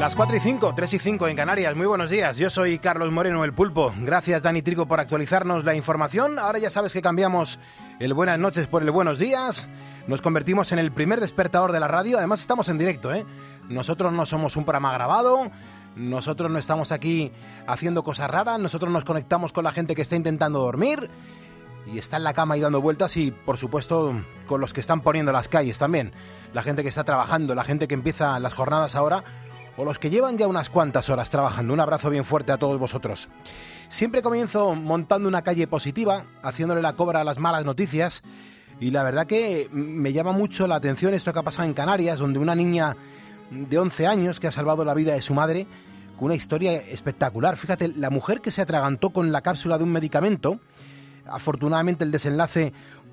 Las 4 y 5, 3 y 5 en Canarias. Muy buenos días. Yo soy Carlos Moreno, el Pulpo. Gracias, Dani Trigo, por actualizarnos la información. Ahora ya sabes que cambiamos el buenas noches por el buenos días. Nos convertimos en el primer despertador de la radio. Además, estamos en directo, ¿eh? Nosotros no somos un programa grabado. Nosotros no estamos aquí haciendo cosas raras. Nosotros nos conectamos con la gente que está intentando dormir y está en la cama y dando vueltas, y por supuesto con los que están poniendo las calles también. La gente que está trabajando, la gente que empieza las jornadas ahora, o los que llevan ya unas cuantas horas trabajando. Un abrazo bien fuerte a todos vosotros. Siempre comienzo montando una calle positiva, haciéndole la cobra a las malas noticias, y la verdad que me llama mucho la atención esto que ha pasado en Canarias, donde una niña de 11 años que ha salvado la vida de su madre con una historia espectacular. Fíjate, la mujer que se atragantó con la cápsula de un medicamento, afortunadamente el desenlace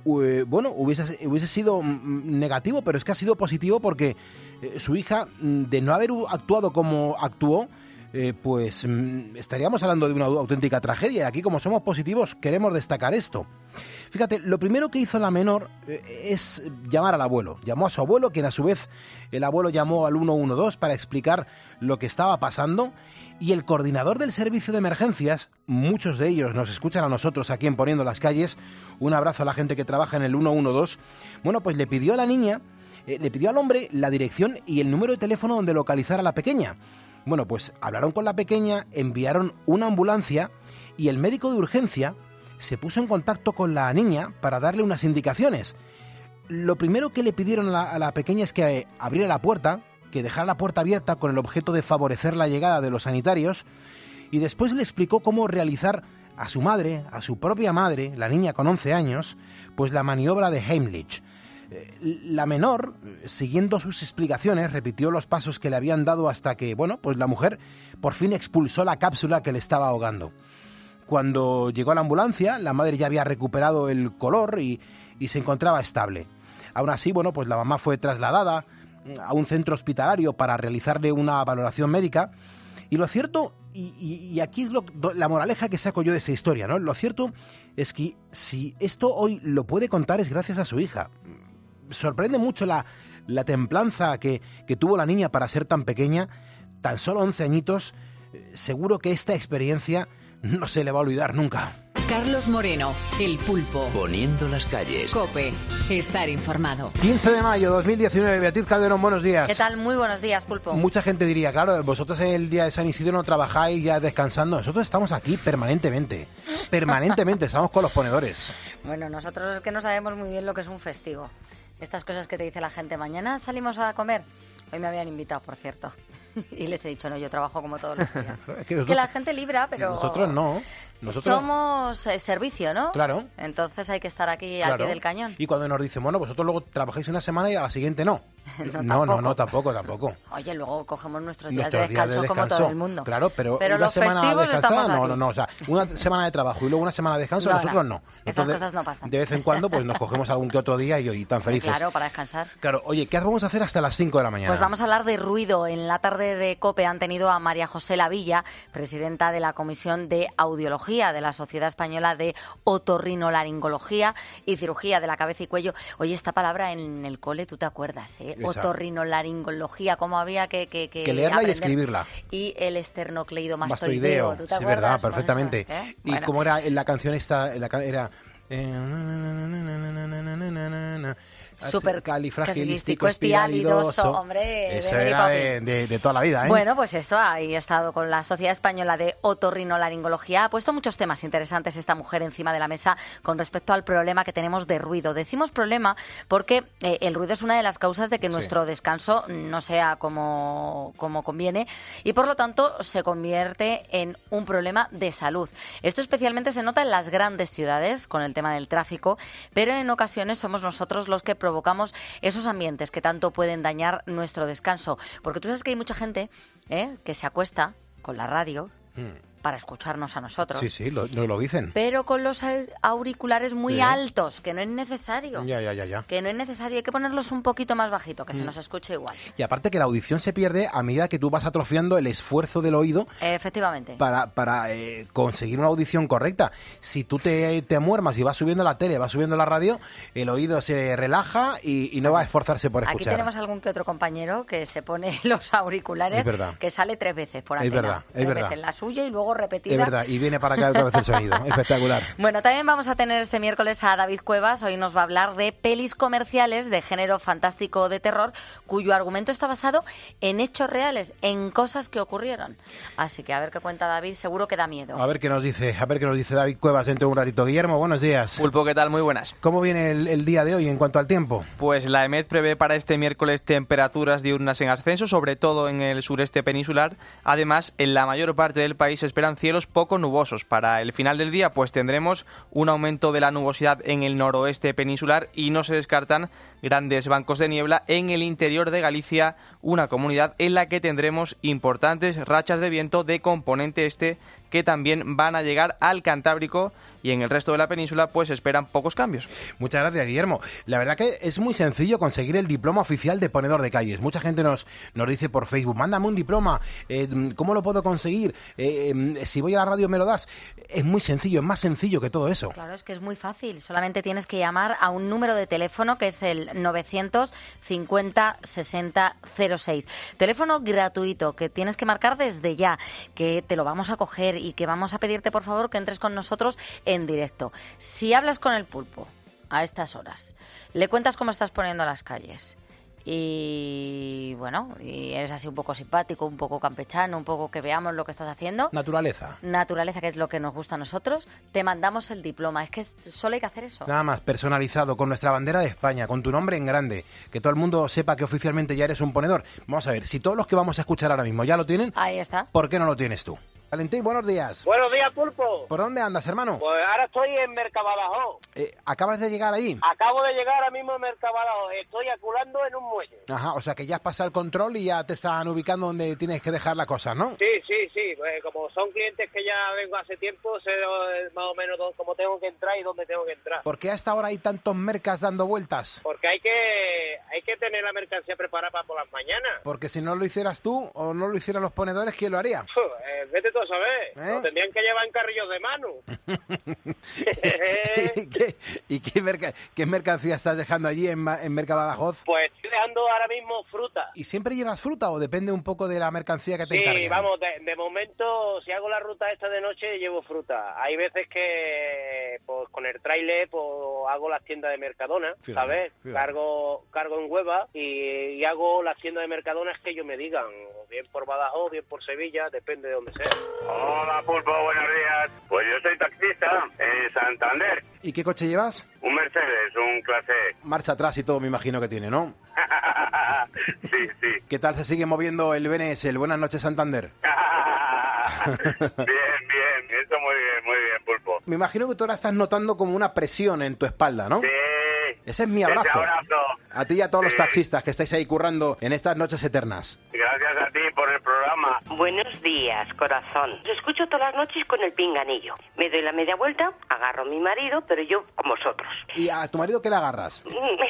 hubiese sido negativo, pero es que ha sido positivo porque su hija, de no haber actuado como actuó, pues estaríamos hablando de una auténtica tragedia. Aquí, como somos positivos, queremos destacar esto. Fíjate, lo primero que hizo la menor es llamar al abuelo. Llamó a su abuelo, quien a su vez el abuelo llamó al 112 para explicar lo que estaba pasando, y el coordinador del servicio de emergencias, muchos de ellos nos escuchan a nosotros aquí en Poniendo las Calles, un abrazo a la gente que trabaja en el 112, bueno, pues le pidió a la niña, le pidió al hombre la dirección y el número de teléfono donde localizar a la pequeña. Bueno, pues hablaron con la pequeña, enviaron una ambulancia y el médico de urgencia se puso en contacto con la niña para darle unas indicaciones. Lo primero que le pidieron a la pequeña es que abriera la puerta, que dejara la puerta abierta con el objeto de favorecer la llegada de los sanitarios, y después le explicó cómo realizar a su madre, a su propia madre, la niña con 11 años, pues la maniobra de Heimlich. La menor, siguiendo sus explicaciones, repitió los pasos que le habían dado hasta que, bueno, pues la mujer por fin expulsó la cápsula que le estaba ahogando. Cuando llegó a la ambulancia, la madre ya había recuperado el color y se encontraba estable. Aún así, bueno, pues la mamá fue trasladada a un centro hospitalario para realizarle una valoración médica. Y lo cierto, y aquí es la moraleja que saco yo de esa historia, ¿no? Lo cierto es que si esto hoy lo puede contar es gracias a su hija. Sorprende mucho la templanza que tuvo la niña para ser tan pequeña, tan solo 11 añitos. Seguro que esta experiencia no se le va a olvidar nunca. Carlos Moreno, el Pulpo. Poniendo las calles. COPE, estar informado. 15 de mayo 2019, Beatriz Calderón, buenos días. ¿Qué tal? Muy buenos días, Pulpo. Mucha gente diría, claro, vosotros el día de San Isidro no trabajáis ya descansando. Nosotros estamos aquí permanentemente, estamos con los ponedores. Bueno, nosotros es que no sabemos muy bien lo que es un festivo. Estas cosas que te dice la gente, mañana salimos a comer. Hoy me habían invitado, por cierto. Y les he dicho, no, yo trabajo como todos los días. Es que la gente libra, pero... Nosotros no. Nosotros somos servicio, ¿no? Claro. Entonces hay que estar aquí al pie del cañón. Y cuando nos dicen, bueno, vosotros luego trabajáis una semana y a la siguiente no. No, tampoco. Oye, luego cogemos nuestros días de descanso como todo el mundo. Claro, pero una los semana festivos descansada, no. O sea, una semana de trabajo y luego una semana de descanso, nosotros no. Estas cosas no pasan. De vez en cuando pues nos cogemos algún que otro día y tan felices. Claro, para descansar. Claro, oye, ¿qué vamos a hacer hasta las 5 de la mañana? Pues vamos a hablar de ruido. En la tarde de COPE han tenido a María José Lavilla, presidenta de la Comisión de Audiología de la Sociedad Española de Otorrinolaringología y Cirugía de la Cabeza y Cuello. Oye, esta palabra en el cole, ¿tú te acuerdas? Otorrinolaringología, cómo había que leerla aprender. Y escribirla. Y el esternocleidomastoideo. ¿Tú te sí, acuerdas? Verdad, perfectamente. Bueno, ¿eh? Y Bueno. cómo era en la canción esta, era... Supercalifragilisticoespialidoso, hombre. Eso era de toda la vida, ¿eh? Bueno, pues esto, ahí ha estado con la Sociedad Española de Otorrinolaringología. Ha puesto muchos temas interesantes esta mujer encima de la mesa con respecto al problema que tenemos de ruido. Decimos problema porque el ruido es una de las causas de que nuestro descanso no sea como conviene y por lo tanto se convierte en un problema de salud. Esto especialmente se nota en las grandes ciudades con el tema del tráfico, pero en ocasiones somos nosotros los que provocamos esos ambientes que tanto pueden dañar nuestro descanso. Porque tú sabes que hay mucha gente que se acuesta con la radio para escucharnos a nosotros. Sí, lo dicen. Pero con los auriculares muy altos, que no es necesario. Ya. Que no es necesario, hay que ponerlos un poquito más bajito, que se nos escuche igual. Y aparte que la audición se pierde a medida que tú vas atrofiando el esfuerzo del oído. Efectivamente. Para conseguir una audición correcta. Si tú te amuermas y vas subiendo la tele, vas subiendo la radio, el oído se relaja y no va a esforzarse por escuchar. Aquí tenemos algún que otro compañero que se pone los auriculares, que sale 3 veces por antena. Es verdad. Veces la suya y luego repetida. Es verdad, y viene para acá otra vez el sonido. Espectacular. Bueno, también vamos a tener este miércoles a David Cuevas. Hoy nos va a hablar de pelis comerciales de género fantástico de terror, cuyo argumento está basado en hechos reales, en cosas que ocurrieron. Así que a ver qué cuenta David, seguro que da miedo. A ver qué nos dice David Cuevas dentro de un ratito. Guillermo, buenos días. Pulpo, ¿qué tal? Muy buenas. ¿Cómo viene el día de hoy en cuanto al tiempo? Pues la EMET prevé para este miércoles temperaturas diurnas en ascenso, sobre todo en el sureste peninsular. Además, en la mayor parte del país se esperan cielos poco nubosos. Para el final del día, pues tendremos un aumento de la nubosidad en el noroeste peninsular y no se descartan grandes bancos de niebla en el interior de Galicia, una comunidad en la que tendremos importantes rachas de viento de componente este que también van a llegar al Cantábrico, y en el resto de la península pues esperan pocos cambios. Muchas gracias, Guillermo. La verdad que es muy sencillo conseguir el diploma oficial de ponedor de calles. Mucha gente nos dice por Facebook, mándame un diploma, ¿cómo lo puedo conseguir? Si voy a la radio me lo das. Es muy sencillo, es más sencillo que todo eso. Claro, es que es muy fácil. Solamente tienes que llamar a un número de teléfono que es el 950 60 06. Teléfono gratuito que tienes que marcar desde ya, que te lo vamos a coger y que vamos a pedirte por favor que entres con nosotros en directo. Si hablas con el Pulpo a estas horas, le cuentas cómo estás poniendo las calles y bueno, y eres así un poco simpático, un poco campechano, un poco que veamos lo que estás haciendo. Naturaleza, que es lo que nos gusta a nosotros, te mandamos el diploma. Es que solo hay que hacer eso. Nada más, personalizado, con nuestra bandera de España, con tu nombre en grande, que todo el mundo sepa que oficialmente ya eres un ponedor. Vamos a ver, si todos los que vamos a escuchar ahora mismo ya lo tienen, ahí está. ¿Por qué no lo tienes tú? Valentín, buenos días. Buenos días, Pulpo. ¿Por dónde andas, hermano? Pues ahora estoy en Mercabadajoz. ¿Acabas de llegar ahí? Acabo de llegar ahora mismo en Mercabadajoz. Estoy aculando en un muelle. Ajá, o sea que ya has pasado el control y ya te están ubicando donde tienes que dejar la cosa, ¿no? Sí. Pues como son clientes que ya vengo hace tiempo, sé más o menos cómo tengo que entrar y dónde tengo que entrar. ¿Por qué hasta ahora hay tantos mercas dando vueltas? Porque hay que tener la mercancía preparada para por las mañanas. Porque si no lo hicieras tú o no lo hicieran los ponedores, ¿quién lo haría? Vete tú a saber. Lo tendrían que llevar en carrillos de mano. ¿Y qué mercancía estás dejando allí en Mercabadajoz? Pues estoy dejando ahora mismo fruta. ¿Y siempre llevas fruta o depende un poco de la mercancía que te encarguen? Sí, vamos, de momento, si hago la ruta esta de noche, llevo fruta. Hay veces que pues con el tráiler pues hago las tiendas de Mercadona, ¿sabes? Cargo en Huelva y hago las tiendas de Mercadona que ellos me digan, bien por Badajoz, bien por Sevilla, depende de donde sea. Hola, Pulpo, buenos días. Pues yo soy taxista en Santander. ¿Y qué coche llevas? Un Mercedes, un clase E. Marcha atrás y todo, me imagino que tiene, ¿no? Sí. ¿Qué tal se sigue moviendo el BNS, el Buenas noches Santander? Bien, eso muy bien, Pulpo. Me imagino que tú ahora estás notando como una presión en tu espalda, ¿no? Sí. Ese es mi abrazo. Ese abrazo. A ti y a todos los taxistas que estáis ahí currando en estas noches eternas. Gracias a ti por el programa. Buenos días, corazón. Os escucho todas las noches con el pinganillo. Me doy la media vuelta, agarro a mi marido, pero yo con vosotros. ¿Y a tu marido qué le agarras?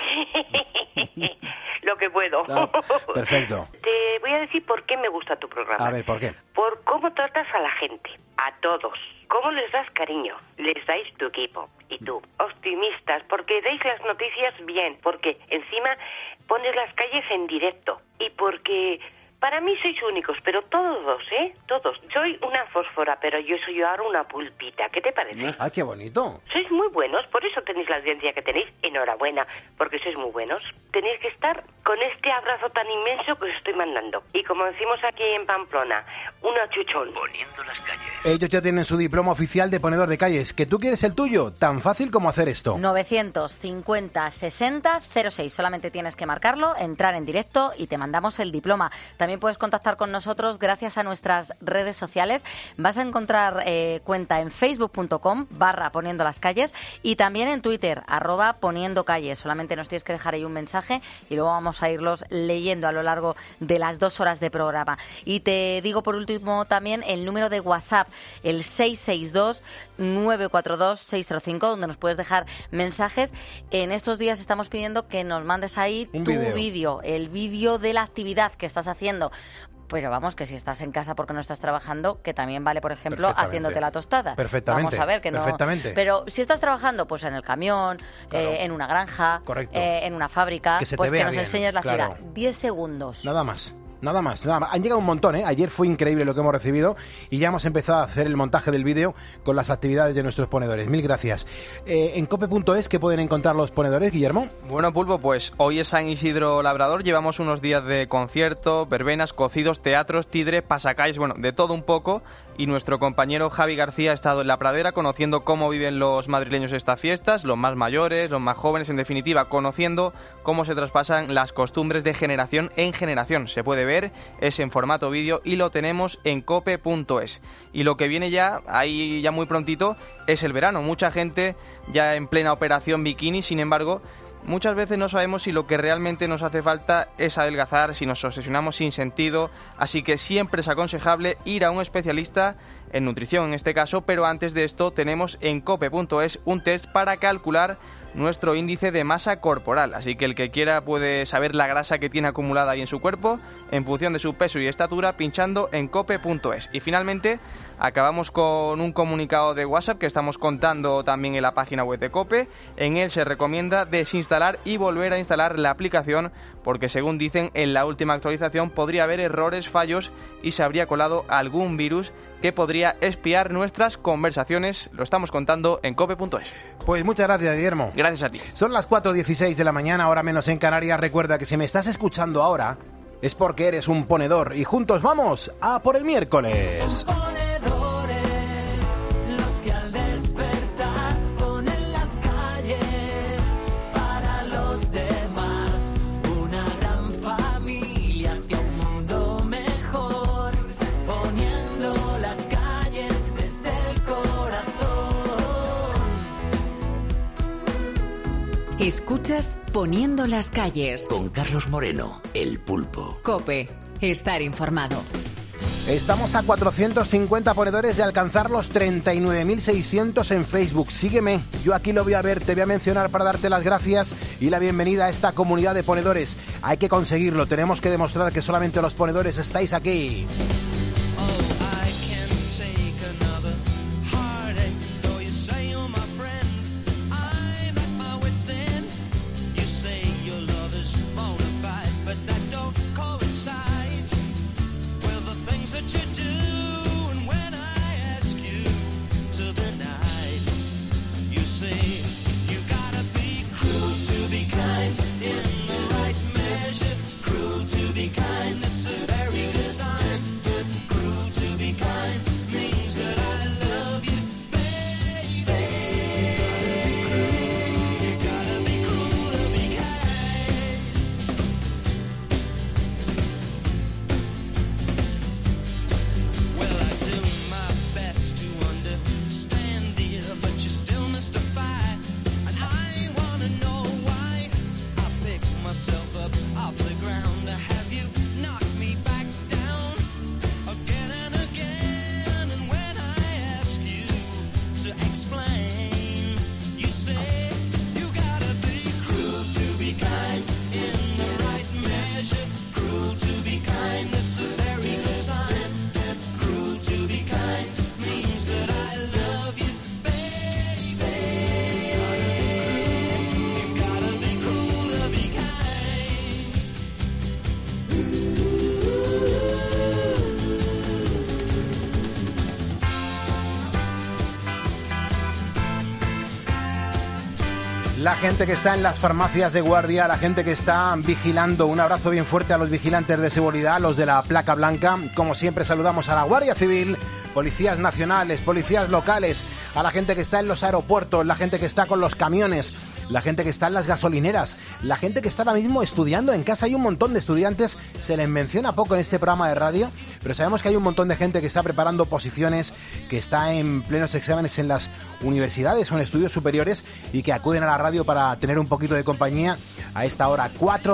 Lo que puedo. Ah, perfecto. Te voy a decir por qué me gusta tu programa. A ver, ¿por qué? Por cómo tratas a la gente, a todos. Cómo les das cariño, les dais tu equipo. Y tú, optimistas, porque dais las noticias bien, porque encima pones las calles en directo. Y porque para mí sois únicos, pero todos, todos. Soy una fósfora, pero yo soy ahora una pulpita. ¿Qué te parece? ¡Ay, qué bonito! Sois muy buenos, por eso tenéis la audiencia que tenéis. Enhorabuena, porque sois muy buenos. Tenéis que estar con este abrazo tan inmenso que os estoy mandando. Y como decimos aquí en Pamplona, un achuchón. Poniendo las calles. Ellos ya tienen su diploma oficial de ponedor de calles. ¿Que tú quieres el tuyo? Tan fácil como hacer esto. 950 60 06. Solamente tienes que marcarlo, entrar en directo y te mandamos el diploma. También También puedes contactar con nosotros gracias a nuestras redes sociales. Vas a encontrar cuenta en facebook.com/poniendo las calles y también en Twitter, @poniendo calles. Solamente nos tienes que dejar ahí un mensaje y luego vamos a irlos leyendo a lo largo de las 2 horas de programa. Y te digo por último también el número de WhatsApp, el 662-942-605, donde nos puedes dejar mensajes. En estos días estamos pidiendo que nos mandes ahí tu vídeo, el vídeo de la actividad que estás haciendo. Pero vamos, que si estás en casa porque no estás trabajando, que también vale, por ejemplo, haciéndote la tostada. Perfectamente. Vamos a ver que no. Perfectamente. Pero si estás trabajando, pues en el camión, claro, en una granja, en una fábrica, pues que nos enseñes la actividad. 10 segundos. Nada más. Nada más. Han llegado un montón, ¿eh? Ayer fue increíble lo que hemos recibido y ya hemos empezado a hacer el montaje del vídeo con las actividades de nuestros ponedores. Mil gracias. En cope.es, ¿qué pueden encontrar los ponedores, Guillermo? Bueno, Pulpo, pues hoy es San Isidro Labrador. Llevamos unos días de concierto, verbenas, cocidos, teatros, tidre, pasacalles, bueno, de todo un poco. Y nuestro compañero Javi García ha estado en la pradera conociendo cómo viven los madrileños estas fiestas, los más mayores, los más jóvenes, en definitiva, conociendo cómo se traspasan las costumbres de generación en generación. Se puede ver, es en formato vídeo y lo tenemos en cope.es. Y lo que viene ya, ahí ya muy prontito, es el verano. Mucha gente ya en plena operación bikini, sin embargo, muchas veces no sabemos si lo que realmente nos hace falta es adelgazar, si nos obsesionamos sin sentido, así que siempre es aconsejable ir a un especialista en nutrición en este caso, pero antes de esto tenemos en cope.es un test para calcular nuestro índice de masa corporal, así que el que quiera puede saber la grasa que tiene acumulada ahí en su cuerpo en función de su peso y estatura pinchando en cope.es. Y finalmente acabamos con un comunicado de WhatsApp que estamos contando también en la página web de Cope. En él se recomienda desinstalar y volver a instalar la aplicación porque, según dicen, en la última actualización podría haber errores, fallos y se habría colado algún virus que podría espiar nuestras conversaciones. Lo estamos contando en cope.es. Pues muchas gracias, Guillermo. Gracias a ti. Son las 4:16 de la mañana, hora menos en Canarias. Recuerda que si me estás escuchando ahora es porque eres un ponedor y juntos vamos a por el miércoles. Son ponedores los que al despertar ponen las calles para los demás. Una gran familia hacia un mundo mejor, poniendo las calles desde el corazón. Escuchas Poniendo las calles. Con Carlos Moreno, el Pulpo. Cope, estar informado. Estamos a 450 ponedores de alcanzar los 39.600 en Facebook. Sígueme, yo aquí lo voy a ver, te voy a mencionar para darte las gracias y la bienvenida a esta comunidad de ponedores. Hay que conseguirlo, tenemos que demostrar que solamente los ponedores estáis aquí. La gente que está en las farmacias de guardia, la gente que está vigilando. Un abrazo bien fuerte a los vigilantes de seguridad, los de la placa blanca. Como siempre, saludamos a la Guardia Civil, policías nacionales, policías locales, a la gente que está en los aeropuertos, la gente que está con los camiones, la gente que está en las gasolineras, la gente que está ahora mismo estudiando en casa. Hay un montón de estudiantes, se les menciona poco en este programa de radio, pero sabemos que hay un montón de gente que está preparando oposiciones, que está en plenos exámenes en las universidades o en estudios superiores y que acuden a la radio para tener un poquito de compañía a esta hora.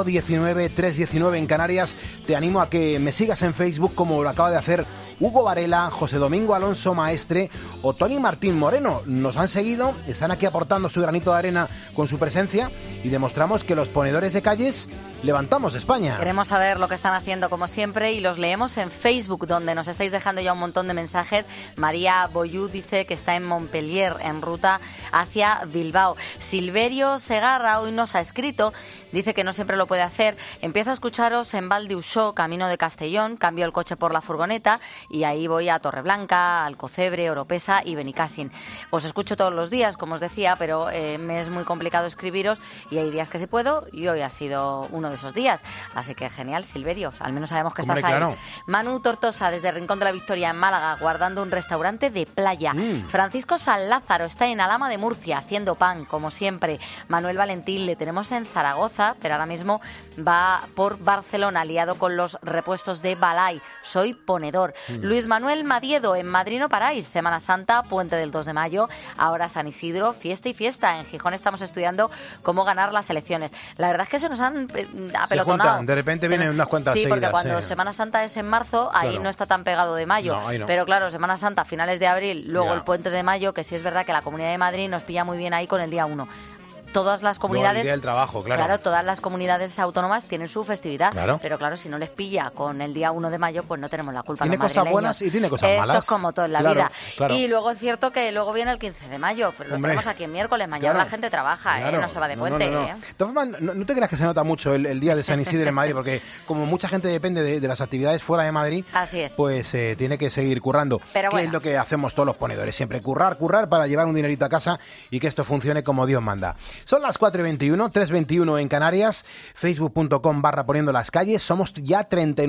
4:19, 3:19 en Canarias. Te animo a que me sigas en Facebook, como lo acaba de hacer Hugo Varela, José Domingo Alonso Maestre o Tony Martín Moreno. Nos han seguido, están aquí aportando su granito de arena con su presencia y demostramos que los ponedores de calles levantamos España. Queremos saber lo que están haciendo como siempre y los leemos en Facebook, donde nos estáis dejando ya un montón de mensajes. María Boyú dice que está en Montpellier, en ruta hacia Bilbao. Silverio Segarra hoy nos ha escrito, dice que no siempre lo puede hacer. Empiezo a escucharos en Val d'Uixó, camino de Castellón, cambio el coche por la furgoneta y ahí voy a Torreblanca, Alcocebre, Oropesa y Benicàssim. Os escucho todos los días, como os decía, pero me es muy complicado escribiros y hay días que sí puedo y hoy ha sido uno de esos días. Así que genial, Silverio, al menos sabemos que estás ahí. Claro. Manu Tortosa, desde Rincón de la Victoria, en Málaga, guardando un restaurante de playa. Francisco San Lázaro está en Alhama de Murcia, haciendo pan, como siempre. Manuel Valentín le tenemos en Zaragoza, pero ahora mismo va por Barcelona, liado con los repuestos de Balay. Soy ponedor. Luis Manuel Madiedo, en Madrid no paráis. Semana Santa, puente del 2 de mayo, ahora San Isidro, fiesta y fiesta. En Gijón estamos estudiando cómo ganar las elecciones. La verdad es que se nos han apelotonado. Se juntan, de repente vienen unas cuantas seguidas. Sí, porque cuando sí. Semana Santa es en marzo, ahí no está tan pegado de mayo. No, ahí no. Pero claro, Semana Santa, finales de abril, luego el puente de mayo, que sí es verdad que la Comunidad de Madrid nos pilla muy bien ahí con el día 1. Todas las comunidades, el día del trabajo, claro, todas las comunidades autónomas tienen su festividad, claro. Pero claro, si no les pilla con el día 1 de mayo, pues no tenemos la culpa. Tiene cosas buenas y tiene cosas malas. Esto es como todo en la vida. Claro. Y luego es cierto que luego viene el 15 de mayo, pero lo tenemos aquí en miércoles, mañana la gente trabaja, no se va de puente. De todas formas, no te creas que se nota mucho el día de San Isidro en Madrid, porque como mucha gente depende de las actividades fuera de Madrid, así es. Pues tiene que seguir currando. Pero que es lo que hacemos todos los ponedores, siempre currar para llevar un dinerito a casa y que esto funcione como Dios manda. Son las 4:21, 3:21 en Canarias, facebook.com/poniendo las calles. Somos ya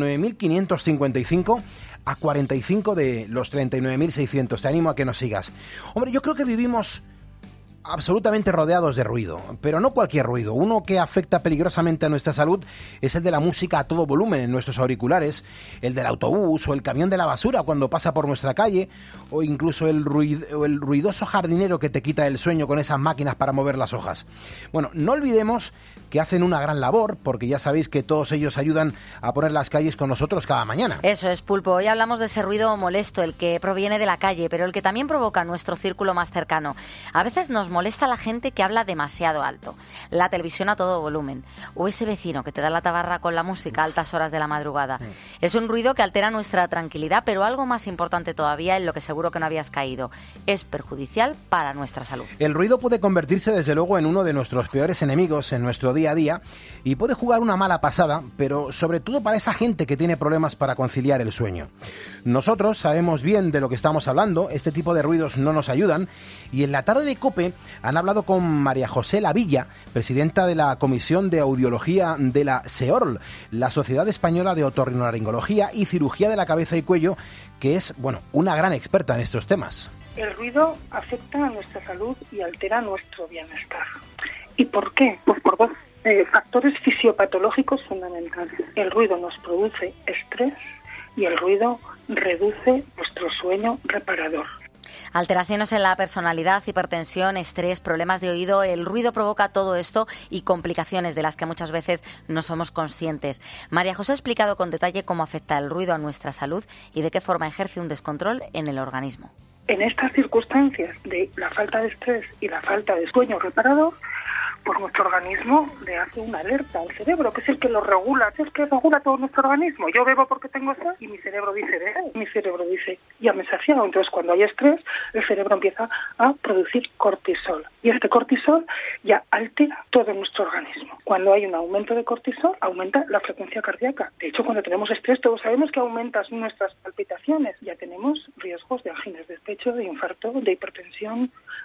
39.555 a 45 de los 39.600. Te animo a que nos sigas. Hombre, yo creo que vivimos absolutamente rodeados de ruido, pero no cualquier ruido. Uno que afecta peligrosamente a nuestra salud es el de la música a todo volumen en nuestros auriculares, el del autobús o el camión de la basura cuando pasa por nuestra calle, o incluso el ruidoso jardinero que te quita el sueño con esas máquinas para mover las hojas. Bueno, no olvidemos que hacen una gran labor, porque ya sabéis que todos ellos ayudan a poner las calles con nosotros cada mañana. Eso es, Pulpo. Hoy hablamos de ese ruido molesto, el que proviene de la calle, pero el que también provoca nuestro círculo más cercano. A veces nos molesta la gente que habla demasiado alto, la televisión a todo volumen, o ese vecino que te da la tabarra con la música a altas horas de la madrugada. Es un ruido que altera nuestra tranquilidad, pero algo más importante todavía, en lo que seguro que no habías caído, es perjudicial para nuestra salud. El ruido puede convertirse desde luego en uno de nuestros peores enemigos en nuestro día a día y puede jugar una mala pasada, pero sobre todo para esa gente que tiene problemas para conciliar el sueño. Nosotros sabemos bien de lo que estamos hablando, este tipo de ruidos no nos ayudan, y en la tarde de COPE han hablado con María José Lavilla, presidenta de la Comisión de Audiología de la SEORL, la Sociedad Española de Otorrinolaringología y Cirugía de la Cabeza y Cuello, que es, una gran experta en estos temas. El ruido afecta a nuestra salud y altera nuestro bienestar. ¿Y por qué? Pues por dos factores fisiopatológicos fundamentales. El ruido nos produce estrés y el ruido reduce nuestro sueño reparador. Alteraciones en la personalidad, hipertensión, estrés, problemas de oído. El ruido provoca todo esto y complicaciones de las que muchas veces no somos conscientes. María José ha explicado con detalle cómo afecta el ruido a nuestra salud y de qué forma ejerce un descontrol en el organismo. En estas circunstancias de la falta de estrés y la falta de sueño reparador, pues nuestro organismo le hace una alerta al cerebro, que es el que lo regula, es el que regula todo nuestro organismo. Yo bebo porque tengo sed y mi cerebro dice, ya me he saciado. Entonces, cuando hay estrés, el cerebro empieza a producir cortisol. Y este cortisol ya altera todo nuestro organismo. Cuando hay un aumento de cortisol, aumenta la frecuencia cardíaca. De hecho, cuando tenemos estrés, todos sabemos que aumentan nuestras palpitaciones. Ya tenemos riesgos de angines de pecho, de infarto, de hipertensión,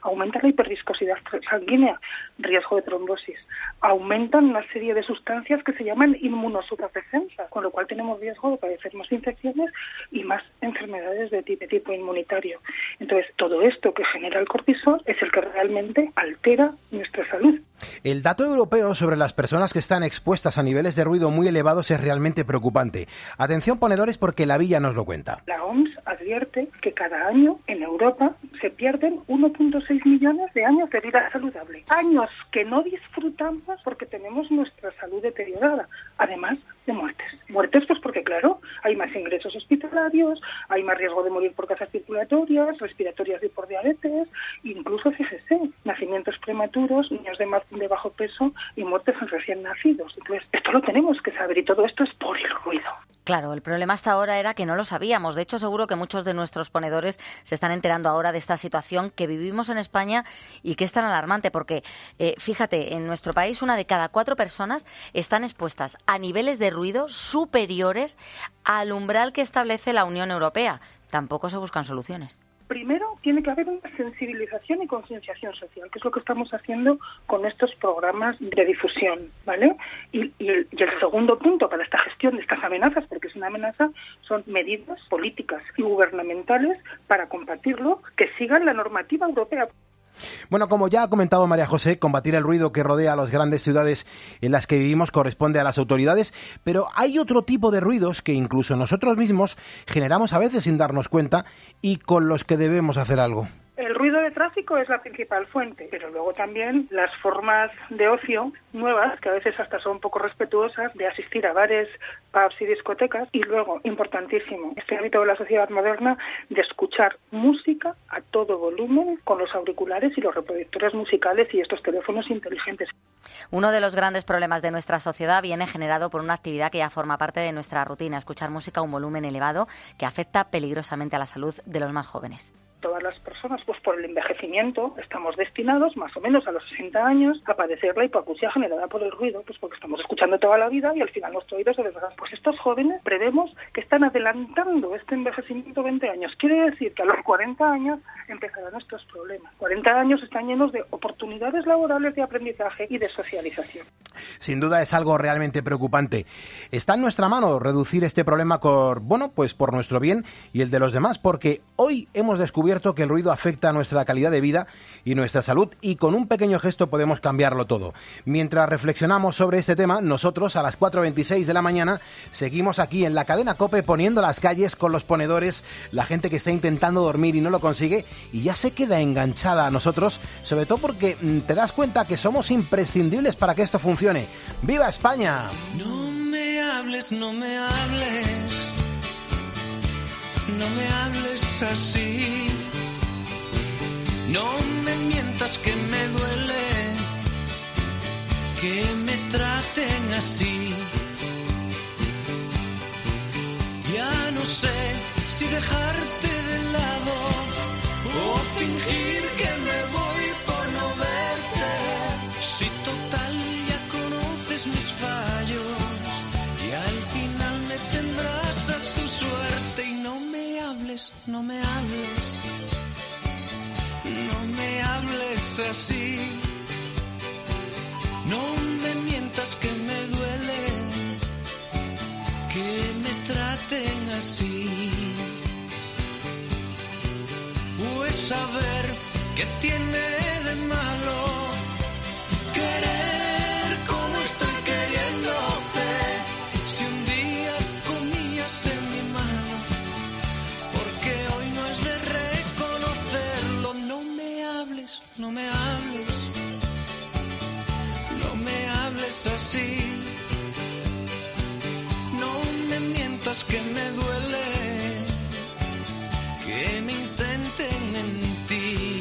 aumenta la hiperviscosidad sanguínea, riesgo de trombosis, aumentan una serie de sustancias que se llaman inmunosupresivas, con lo cual tenemos riesgo de padecer más infecciones y más enfermedades de tipo inmunitario. Entonces, todo esto que genera el cortisol es el que realmente altera nuestra salud. El dato europeo sobre las personas que están expuestas a niveles de ruido muy elevados es realmente preocupante. Atención, ponedores, porque la Villa nos lo cuenta. La OMS advierte que cada año en Europa se pierden 1,6 millones de años de vida saludable. Años que no disfrutamos porque tenemos nuestra salud deteriorada, además de muertes. Muertes pues porque, claro, hay más ingresos hospitalarios, hay más riesgo de morir por causas circulatorias, respiratorias y por diabetes, incluso, fíjese, nacimientos prematuros, niños de bajo peso y muertes en recién nacidos. Entonces, esto lo tenemos que saber y todo esto es por el ruido. Claro, el problema hasta ahora era que no lo sabíamos. De hecho, seguro que muchos de nuestros ponedores se están enterando ahora de esta situación que vivimos en España y que es tan alarmante porque, fíjate, en nuestro país 1 de cada 4 personas están expuestas a niveles de ruido superiores al umbral que establece la Unión Europea. Tampoco se buscan soluciones. Primero, tiene que haber una sensibilización y concienciación social, que es lo que estamos haciendo con estos programas de difusión, ¿vale? Y el segundo punto para esta gestión de estas amenazas, porque es una amenaza, son medidas políticas y gubernamentales para combatirlo, que sigan la normativa europea. Bueno, como ya ha comentado María José, combatir el ruido que rodea a las grandes ciudades en las que vivimos corresponde a las autoridades, pero hay otro tipo de ruidos que incluso nosotros mismos generamos a veces sin darnos cuenta y con los que debemos hacer algo. El ruido de tráfico es la principal fuente, pero luego también las formas de ocio nuevas, que a veces hasta son poco respetuosas, de asistir a bares, pubs y discotecas, y luego, importantísimo, este hábito de la sociedad moderna de escuchar música a todo volumen con los auriculares y los reproductores musicales y estos teléfonos inteligentes. Uno de los grandes problemas de nuestra sociedad viene generado por una actividad que ya forma parte de nuestra rutina, escuchar música a un volumen elevado que afecta peligrosamente a la salud de los más jóvenes. Todas las personas, pues por el envejecimiento, estamos destinados más o menos a los 60 años a padecer la hipoacusia generada por el ruido, pues porque estamos escuchando toda la vida y al final nuestro oído se desgasta. Pues estos jóvenes prevemos que están adelantando este envejecimiento 20 años. Quiere decir que a los 40 años empezarán nuestros problemas. 40 años están llenos de oportunidades laborales, de aprendizaje y de socialización. Sin duda es algo realmente preocupante. Está en nuestra mano reducir este problema por nuestro bien y el de los demás, porque hoy hemos descubierto que el ruido afecta a nuestra calidad de vida y nuestra salud y con un pequeño gesto podemos cambiarlo todo. Mientras reflexionamos sobre este tema, nosotros a las 4:26 de la mañana seguimos aquí en la cadena COPE poniendo las calles con los ponedores, la gente que está intentando dormir y no lo consigue y ya se queda enganchada a nosotros, sobre todo porque te das cuenta que somos imprescindibles para que esto funcione. ¡Viva España! No me hables, no me hables, no me hables así. No me mientas que me duele que me traten así. Ya no sé si dejarte de lado o fingir que me voy por no verte. Si total ya conoces mis fallos y al final me tendrás a tu suerte. Y no me hables, no me hables, no me hables así. No me mientas que me duele que me traten así. Pues saber qué tiene de malo querer como estoy queriéndote. Si un día comías en mi mano, porque hoy no es de reconocerlo. No me hables, no me hables, no me hables así. No me mientas que me duele que me intenten mentir.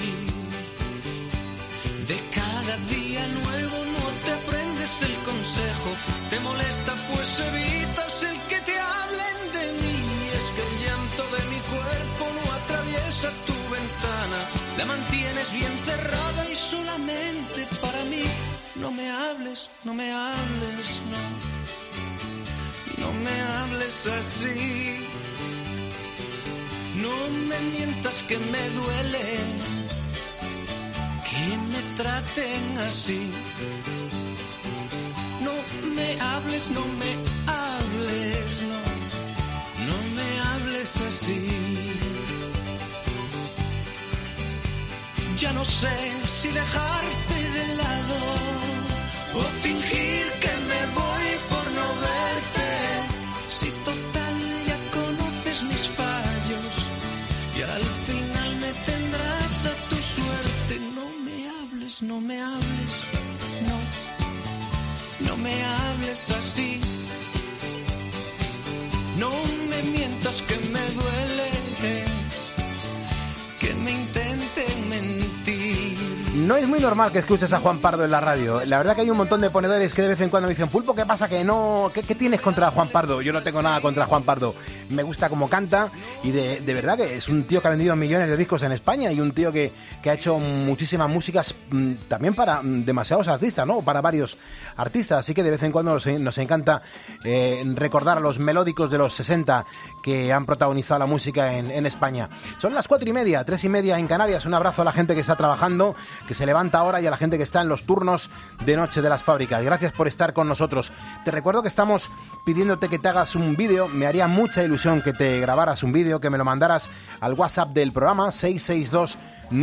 De cada día nuevo no te aprendes el consejo. Te molesta pues evitas el que te hablen de mí. Es que el llanto de mi cuerpo no atraviesa tu ventana. La mantienes bien cerrada y solamente para mí. No me hables, no me hables, no. No me hables así. No me mientas que me duele traten así. No me hables, no me hables, no me hables así. Ya no sé si dejarte de lado o fingir que me voy por no verte. Si total ya conoces mis fallos y al final me tendrás a tu suerte. No me hables, no me hables, no me hables así. No me mientas que me duele, que me intenten mentir. No es muy normal que escuches a Juan Pardo en la radio. La verdad que hay un montón de ponedores que de vez en cuando me dicen, Pulpo, ¿qué pasa? Que no, ¿qué tienes contra Juan Pardo? Yo no tengo nada contra Juan Pardo. Me gusta cómo canta y de verdad que es un tío que ha vendido millones de discos en España y un tío que ha hecho muchísimas músicas también para demasiados artistas, ¿no? Para varios artistas. Así que de vez en cuando nos encanta recordar a los melódicos de los 60 que han protagonizado la música en España. Son las 4:30, 3:30 en Canarias. Un abrazo a la gente que está trabajando, que se levanta ahora, y a la gente que está en los turnos de noche de las fábricas. Gracias por estar con nosotros. Te recuerdo que estamos pidiéndote que te hagas un vídeo. Me haría mucha ilusión que te grabaras un vídeo, que me lo mandaras al WhatsApp del programa 662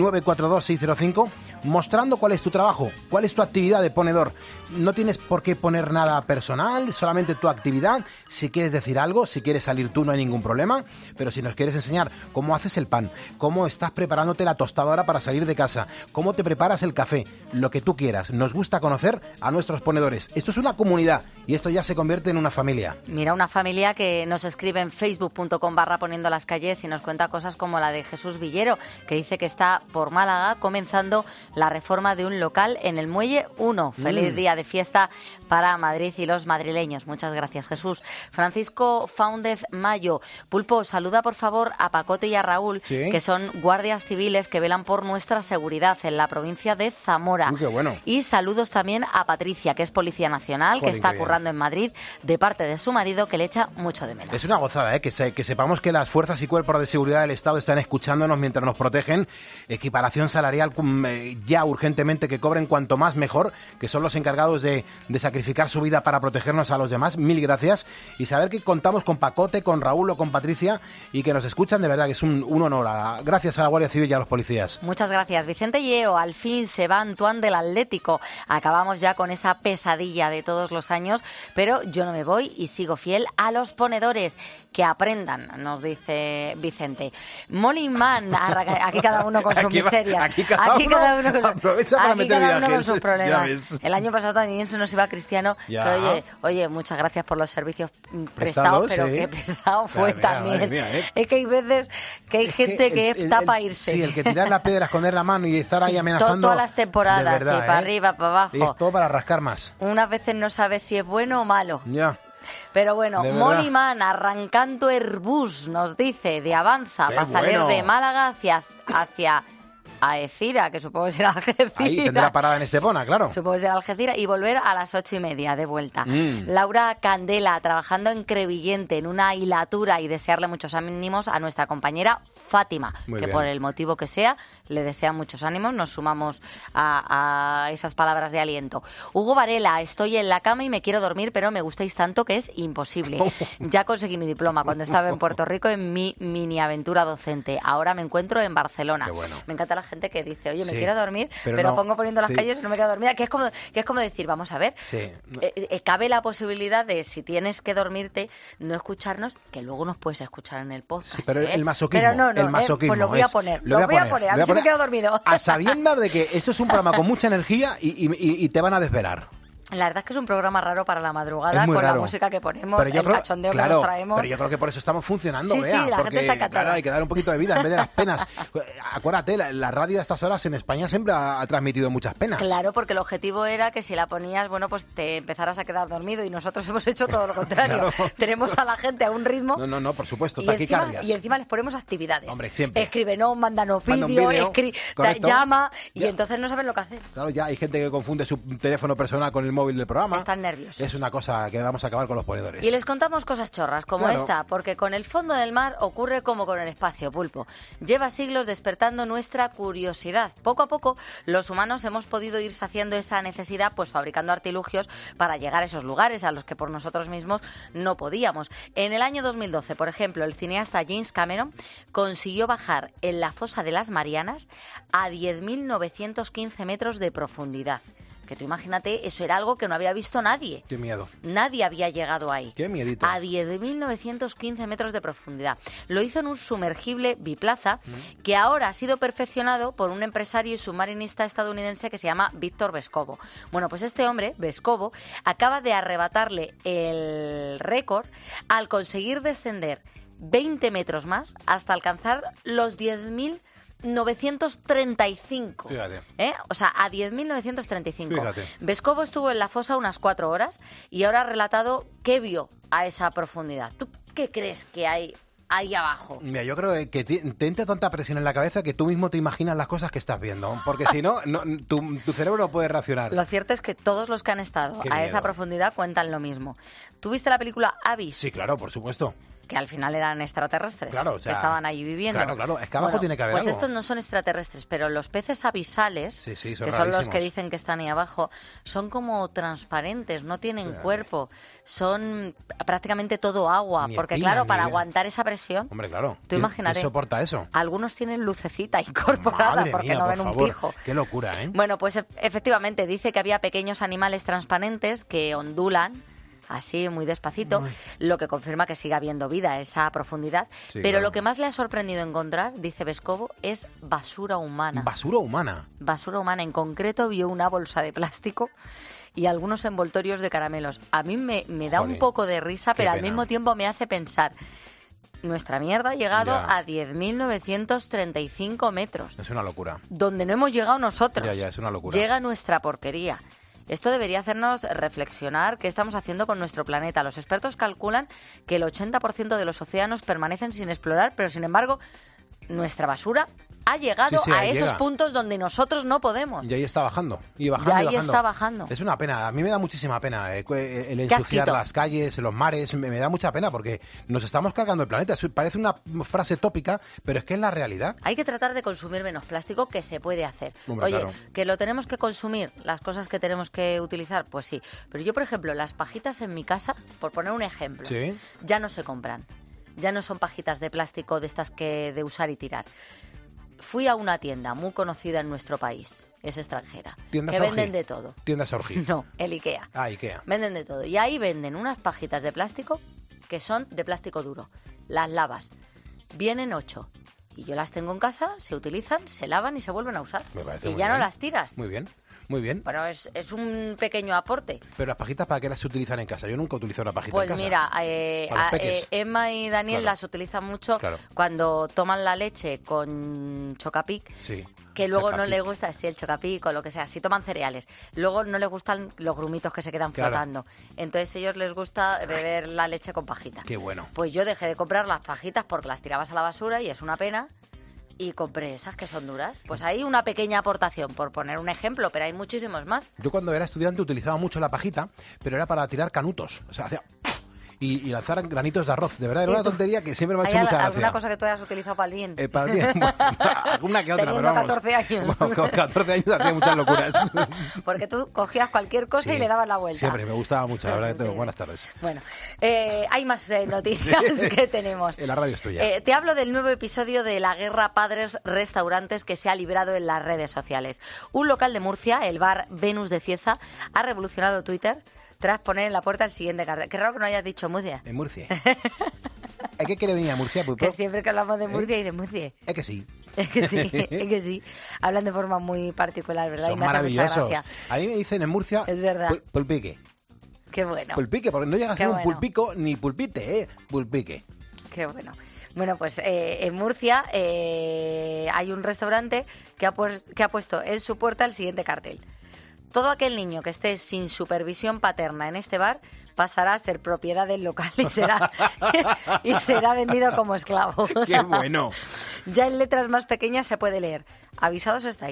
942 605, mostrando cuál es tu trabajo, cuál es tu actividad de ponedor. No tienes por qué poner nada personal, solamente tu actividad. Si quieres decir algo, si quieres salir tú, no hay ningún problema, pero si nos quieres enseñar cómo haces el pan, cómo estás preparándote la tostadora para salir de casa, cómo te preparas el café, lo que tú quieras. Nos gusta conocer a nuestros ponedores. Esto es una comunidad y esto ya se convierte en una familia. Mira, una familia que nos escribe en facebook.com/poniendo las calles y nos cuenta cosas como la de Jesús Villero, que dice que está por Málaga comenzando la reforma de un local en el Muelle 1. Feliz día de fiesta para Madrid y los madrileños. Muchas gracias, Jesús. Francisco Fáundez Mayo. Pulpo, saluda por favor a Pacote y a Raúl, ¿sí?, que son guardias civiles que velan por nuestra seguridad en la provincia de Zamora. Qué bueno. Y saludos también a Patricia, que es Policía Nacional, que está currando en Madrid, de parte de su marido, que le echa mucho de menos. Es una gozada, que sepamos que las fuerzas y cuerpos de seguridad del Estado están escuchándonos mientras nos protegen. Equiparación salarial ya urgentemente, que cobren cuanto más mejor, que son los encargados de sacrificar su vida para protegernos a los demás. Mil gracias. Y saber que contamos con Pacote, con Raúl o con Patricia y que nos escuchan, de verdad que es un honor. Gracias a la Guardia Civil y a los policías. Muchas gracias. Vicente Yeo, al fin se va Antoine del Atlético. Acabamos ya con esa pesadilla de todos los años, pero yo no me voy y sigo fiel a los ponedores. Que aprendan, nos dice Vicente. Molly Mann, aquí cada uno con sus miserias. Aquí cada uno aprovecha para meter viajes. Con sus problemas. El año pasado también se nos iba Cristiano. Que, oye, muchas gracias por los servicios prestados, pero qué pesado fue también. Mía, Es que hay veces que hay gente que está para irse. Sí, el que tirar la piedra, esconder la mano y estar ahí amenazando. Todas las temporadas, verdad, para arriba, para abajo. Es todo para rascar más. Unas veces no sabes si es bueno o malo. Ya. Pero bueno, Molly Mann, arrancando Airbus, nos dice, de Avanza, para salir de Málaga hacia Algeciras, que supongo que será Algeciras. Ahí tendrá parada en Estepona, claro. Supongo que será Algeciras, y volver a las 8:30 de vuelta. Laura Candela, trabajando en Crevillente, en una hilatura, y desearle muchos ánimos a nuestra compañera Fátima, que por el motivo que sea, le desea muchos ánimos. Nos sumamos a esas palabras de aliento. Hugo Varela, estoy en la cama y me quiero dormir, pero me gustáis tanto que es imposible. Ya conseguí mi diploma cuando estaba en Puerto Rico en mi mini aventura docente. Ahora me encuentro en Barcelona. Qué bueno. Me encanta la gente que dice, oye, me quiero dormir, pero no, pongo poniendo las calles y no me quedo dormida, que es como decir, vamos a ver, cabe la posibilidad de, si tienes que dormirte, no escucharnos, que luego nos puedes escuchar en el podcast. Sí, pero el masoquismo, el masoquismo pues lo voy a poner, a ver si me quedo dormido. A sabiendas de que esto es un programa con mucha energía y te van a desvelar. La verdad es que es un programa raro para la madrugada, con la música que ponemos, cachondeo que nos traemos. Pero yo creo que por eso estamos funcionando, sí, Bea, la porque gente está claro, hay que dar un poquito de vida en vez de las penas. Acuérdate, la radio a estas horas en España siempre ha transmitido muchas penas. Claro, porque el objetivo era que si la ponías, bueno, pues te empezaras a quedar dormido, y nosotros hemos hecho todo lo contrario. Claro. Tenemos a la gente a un ritmo. No, por supuesto, taquicardias. Y encima les ponemos actividades. Hombre, siempre. Escríbenos, mándanos vídeo, llama, y entonces no saben lo que hacer. Claro, ya hay gente que confunde su teléfono personal con el móvil móvil del programa. Están nerviosos. Es una cosa que vamos a acabar con los ponedores. Y les contamos cosas chorras como esta, porque con el fondo del mar ocurre como con el espacio, Pulpo. Lleva siglos despertando nuestra curiosidad. Poco a poco, los humanos hemos podido ir saciando esa necesidad, pues fabricando artilugios para llegar a esos lugares a los que por nosotros mismos no podíamos. En el año 2012, por ejemplo, el cineasta James Cameron consiguió bajar en la fosa de las Marianas a 10.915 metros de profundidad. Que tú imagínate, eso era algo que no había visto nadie. Qué miedo. Nadie había llegado ahí. Qué miedito. A 10.915 metros de profundidad. Lo hizo en un sumergible biplaza que ahora ha sido perfeccionado por un empresario y submarinista estadounidense que se llama Víctor Vescovo. Bueno, pues este hombre, Vescovo, acaba de arrebatarle el récord al conseguir descender 20 metros más hasta alcanzar los 10.935. Fíjate. O sea, a 10.935. Fíjate. Vescovo estuvo en la fosa unas 4 horas y ahora ha relatado qué vio a esa profundidad. ¿Tú qué crees que hay ahí abajo? Mira, yo creo que te entra tanta presión en la cabeza que tú mismo te imaginas las cosas que estás viendo, porque si no, tu cerebro no puede reaccionar. Lo cierto es que todos los que han estado a esa profundidad cuentan lo mismo. ¿Tú viste la película Abyss? Sí, claro, por supuesto. Que al final eran extraterrestres, claro, o sea, que estaban allí viviendo. Claro, es que abajo tiene que haber pues algo. estos no son extraterrestres, pero los peces abisales, que son los que dicen que están ahí abajo, son como transparentes, no tienen cuerpo, son prácticamente todo agua, porque claro, para aguantar esa presión, hombre, claro, tú imagínate, ¿quién soporta eso? Algunos tienen lucecita incorporada. Madre porque mía, no por ven favor. Un pijo. Qué locura, ¿eh? Bueno, pues efectivamente dice que había pequeños animales transparentes que ondulan así muy despacito, lo que confirma que sigue habiendo vida a esa profundidad. Sí, pero claro, lo que más le ha sorprendido encontrar, dice Vescovo, es basura humana. ¿Basura humana? Basura humana. En concreto vio una bolsa de plástico y algunos envoltorios de caramelos. A mí me da un poco de risa, pero al mismo tiempo me hace pensar... Nuestra mierda ha llegado a 10.935 metros. Es una locura. Donde no hemos llegado nosotros. Ya, es una locura. Llega nuestra porquería. Esto debería hacernos reflexionar qué estamos haciendo con nuestro planeta. Los expertos calculan que el 80% de los océanos permanecen sin explorar, pero sin embargo, nuestra basura ha llegado a esos puntos donde nosotros no podemos. Y ahí está bajando. Y está bajando. Es una pena. A mí me da muchísima pena el ensuciar las calles, los mares. Me da mucha pena porque nos estamos cargando el planeta. Parece una frase tópica, pero es que es la realidad. Hay que tratar de consumir menos plástico, que se puede hacer. Hombre, oye, claro. ¿Que lo tenemos que consumir? ¿Las cosas que tenemos que utilizar? Pues sí. Pero yo, por ejemplo, las pajitas en mi casa, por poner un ejemplo, ya no se compran. Ya no son pajitas de plástico de estas que de usar y tirar. Fui a una tienda muy conocida en nuestro país, es extranjera, ¿Tiendas que Orgi? Venden de todo. ¿Tiendas Orgi? No, el Ikea. Ah, Ikea. Venden de todo. Y ahí venden unas pajitas de plástico que son de plástico duro. Las lavas. Vienen 8. Y yo las tengo en casa, se utilizan, se lavan y se vuelven a usar. Me parece y muy ya bien. no las tiras. Muy bien. Muy bien. Pero es un pequeño aporte. Pero las pajitas, ¿para qué las se utilizan en casa? Yo nunca utilizo una pajita pues en casa. Mira, Emma y Daniel Claro. las utilizan mucho Claro. cuando toman la leche con Chocapic. Sí. Que luego no Chocapic. les gusta, el Chocapic o lo que sea, si toman cereales. Luego no les gustan los grumitos que se quedan Claro. flotando. Entonces a ellos les gusta beber la leche con pajita. Qué bueno. Pues yo dejé de comprar las pajitas porque las tirabas a la basura y es una pena. Y compré esas que son duras. Pues hay una pequeña aportación, por poner un ejemplo, pero hay muchísimos más. Yo cuando era estudiante utilizaba mucho la pajita, pero era para tirar canutos. O sea, hacía... Y lanzar granitos de arroz. De verdad, era una tontería que siempre me ha hecho mucha gracia. ¿Alguna cosa que tú hayas utilizado para el bien? Para el bien. Bueno, alguna que otra, Teniendo pero vamos. 14 años. Bueno, con 14 años hacía muchas locuras. Porque tú cogías cualquier cosa y le dabas la vuelta. Siempre, me gustaba mucho, la verdad. Sí. Buenas tardes. Bueno, hay más noticias que tenemos. En la radio es tuya. Te hablo del nuevo episodio de la guerra padres-restaurantes que se ha librado en las redes sociales. Un local de Murcia, el bar Venus de Cieza, ha revolucionado Twitter tras poner en la puerta el siguiente cartel. Qué raro que no hayas dicho Murcia. En Murcia. ¿Es que quiere venir a Murcia, Pulpo? Que siempre que hablamos de Murcia y de Murcia. Es que sí. Es que sí, es que sí. Hablan de forma muy particular, ¿verdad? Son y me hace mucha maravillosos. gracia. A mí me dicen en Murcia... Es verdad. Pulpique. Qué bueno. Pulpique, porque no llega a Qué ser un bueno. pulpico ni pulpite, Pulpique. Qué bueno. Bueno, pues en Murcia hay un restaurante que ha puesto en su puerta el siguiente cartel. Todo aquel niño que esté sin supervisión paterna en este bar pasará a ser propiedad del local y será vendido como esclavo. ¡Qué bueno! Ya en letras más pequeñas se puede leer. Avisados estáis.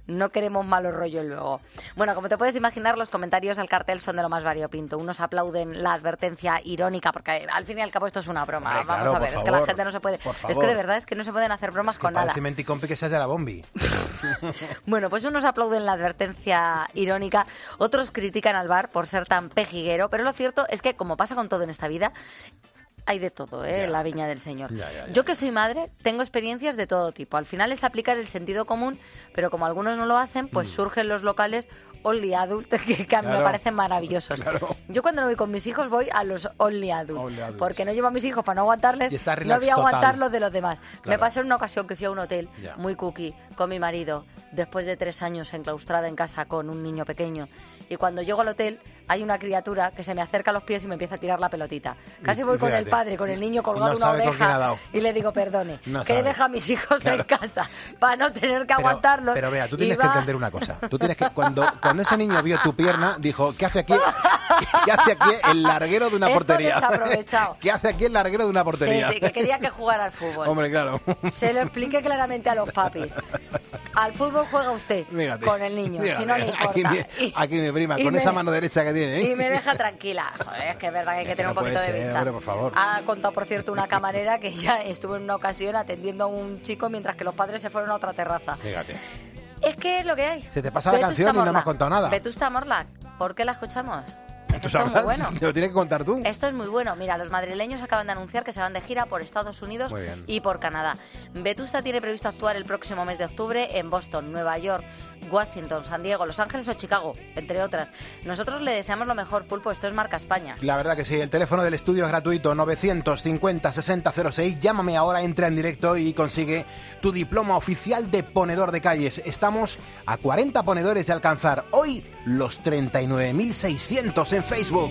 No queremos malos rollos luego. Bueno, como te puedes imaginar, los comentarios al cartel son de lo más variopinto. Unos aplauden la advertencia irónica, porque al fin y al cabo esto es una broma. Ay, Vamos claro, a ver, es que la gente no se puede... Es que de verdad es que no se pueden hacer bromas con nada. Parece menticompi que seas de la bombi. Bueno, pues unos aplauden la advertencia irónica, otros critican al VAR por ser tan pejiguero, pero lo cierto es que, como pasa con todo en esta vida, hay de todo, en la viña del Señor. Yo que soy madre, tengo experiencias de todo tipo. Al final es aplicar el sentido común, pero como algunos no lo hacen, pues surgen los locales Only Adult, que a mí me parecen maravillosos. Claro. Yo cuando no voy con mis hijos voy a los Only Adult, porque no llevo a mis hijos para no aguantarles, no voy a aguantar los de los demás. Claro. Me pasó en una ocasión que fui a un hotel muy cookie con mi marido, después de 3 años enclaustrada en casa con un niño pequeño. Y cuando llego al hotel hay una criatura que se me acerca a los pies y me empieza a tirar la pelotita. Casi voy con el padre, con el niño colgado de una oreja y le digo, perdone, que deja a mis hijos en casa para no tener que aguantarlos. Pero vea, tú tienes que entender una cosa. Tú tienes que, cuando ese niño vio tu pierna, dijo, ¿qué hace aquí? ¿Qué hace aquí el larguero de una portería? ¿Qué hace aquí el larguero de una portería? Sí, que quería que jugara al fútbol. Hombre, claro. Se lo expliqué claramente a los papis. Al fútbol juega usted con el niño, si no le importa. Aquí mi prima, con esa mano derecha que tiene. Y me deja tranquila. Joder, es que es verdad que hay que tener un poquito de vista. Hombre, por favor. Ha contado, por cierto, una camarera que ya estuvo en una ocasión atendiendo a un chico mientras que los padres se fueron a otra terraza. Fíjate. Es que es lo que hay. Se te pasa la canción y no me has contado nada. Vetusta Morla, ¿por qué la escuchamos? Esto es muy bueno. Te lo tienes que contar tú. Esto es muy bueno. Mira, los madrileños acaban de anunciar que se van de gira por Estados Unidos y por Canadá. Vetusta tiene previsto actuar el próximo mes de octubre en Boston, Nueva York, Washington, San Diego, Los Ángeles o Chicago, entre otras. Nosotros le deseamos lo mejor, Pulpo. Esto es Marca España. La verdad que sí. El teléfono del estudio es gratuito, 950-6006. Llámame ahora, entra en directo y consigue tu diploma oficial de ponedor de calles. Estamos a 40 ponedores de alcanzar hoy los 39.600 en Facebook.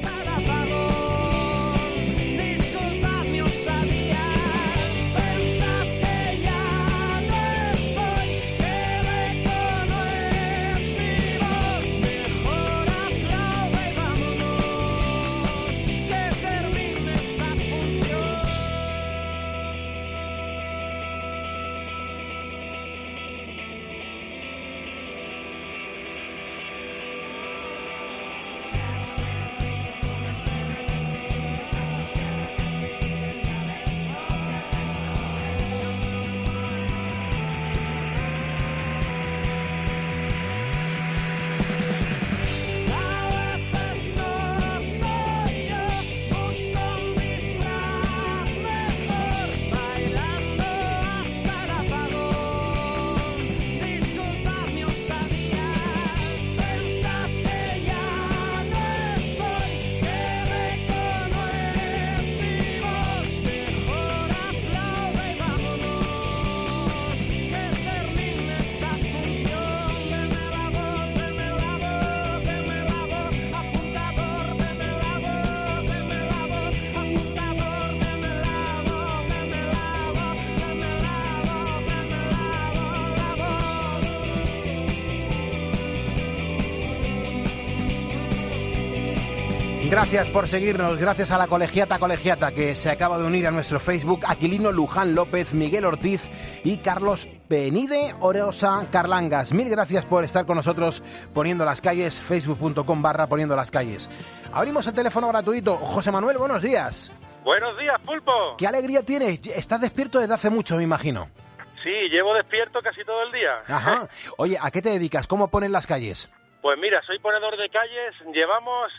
Gracias por seguirnos, gracias a la colegiata que se acaba de unir a nuestro Facebook, Aquilino Luján López, Miguel Ortiz y Carlos Penide Orosa Carlangas. Mil gracias por estar con nosotros poniendo las calles, facebook.com/poniendo las calles. Abrimos el teléfono gratuito. José Manuel, buenos días. Buenos días, Pulpo. ¿Qué alegría tienes? Estás despierto desde hace mucho, me imagino. Sí, llevo despierto casi todo el día. Ajá. Oye, ¿a qué te dedicas? ¿Cómo pones las calles? Pues mira, soy ponedor de calles, llevamos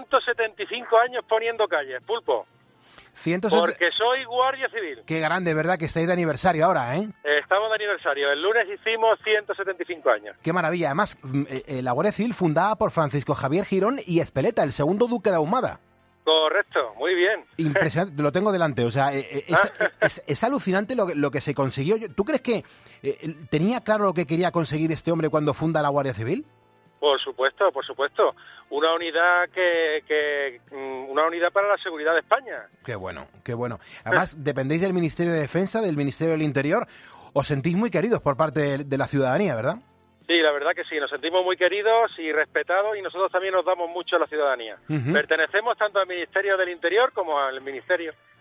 175 años poniendo calles, Pulpo. Porque soy guardia civil. Qué grande, ¿verdad? Que estáis de aniversario ahora, ¿eh? Estamos de aniversario. El lunes hicimos 175 años. Qué maravilla. Además, la Guardia Civil fundada por Francisco Javier Girón y Ezpeleta, el segundo duque de Ahumada. Correcto, muy bien. Impresionante, lo tengo delante. O sea, es alucinante lo que se consiguió. ¿Tú crees que tenía claro lo que quería conseguir este hombre cuando funda la Guardia Civil? Por supuesto, por supuesto. Una unidad una unidad para la seguridad de España. Qué bueno, qué bueno. Además, dependéis del Ministerio de Defensa, del Ministerio del Interior. Os sentís muy queridos por parte de la ciudadanía, ¿verdad? Sí, la verdad que sí. Nos sentimos muy queridos y respetados y nosotros también nos damos mucho a la ciudadanía. Pertenecemos tanto al Ministerio del Interior como al Ministerio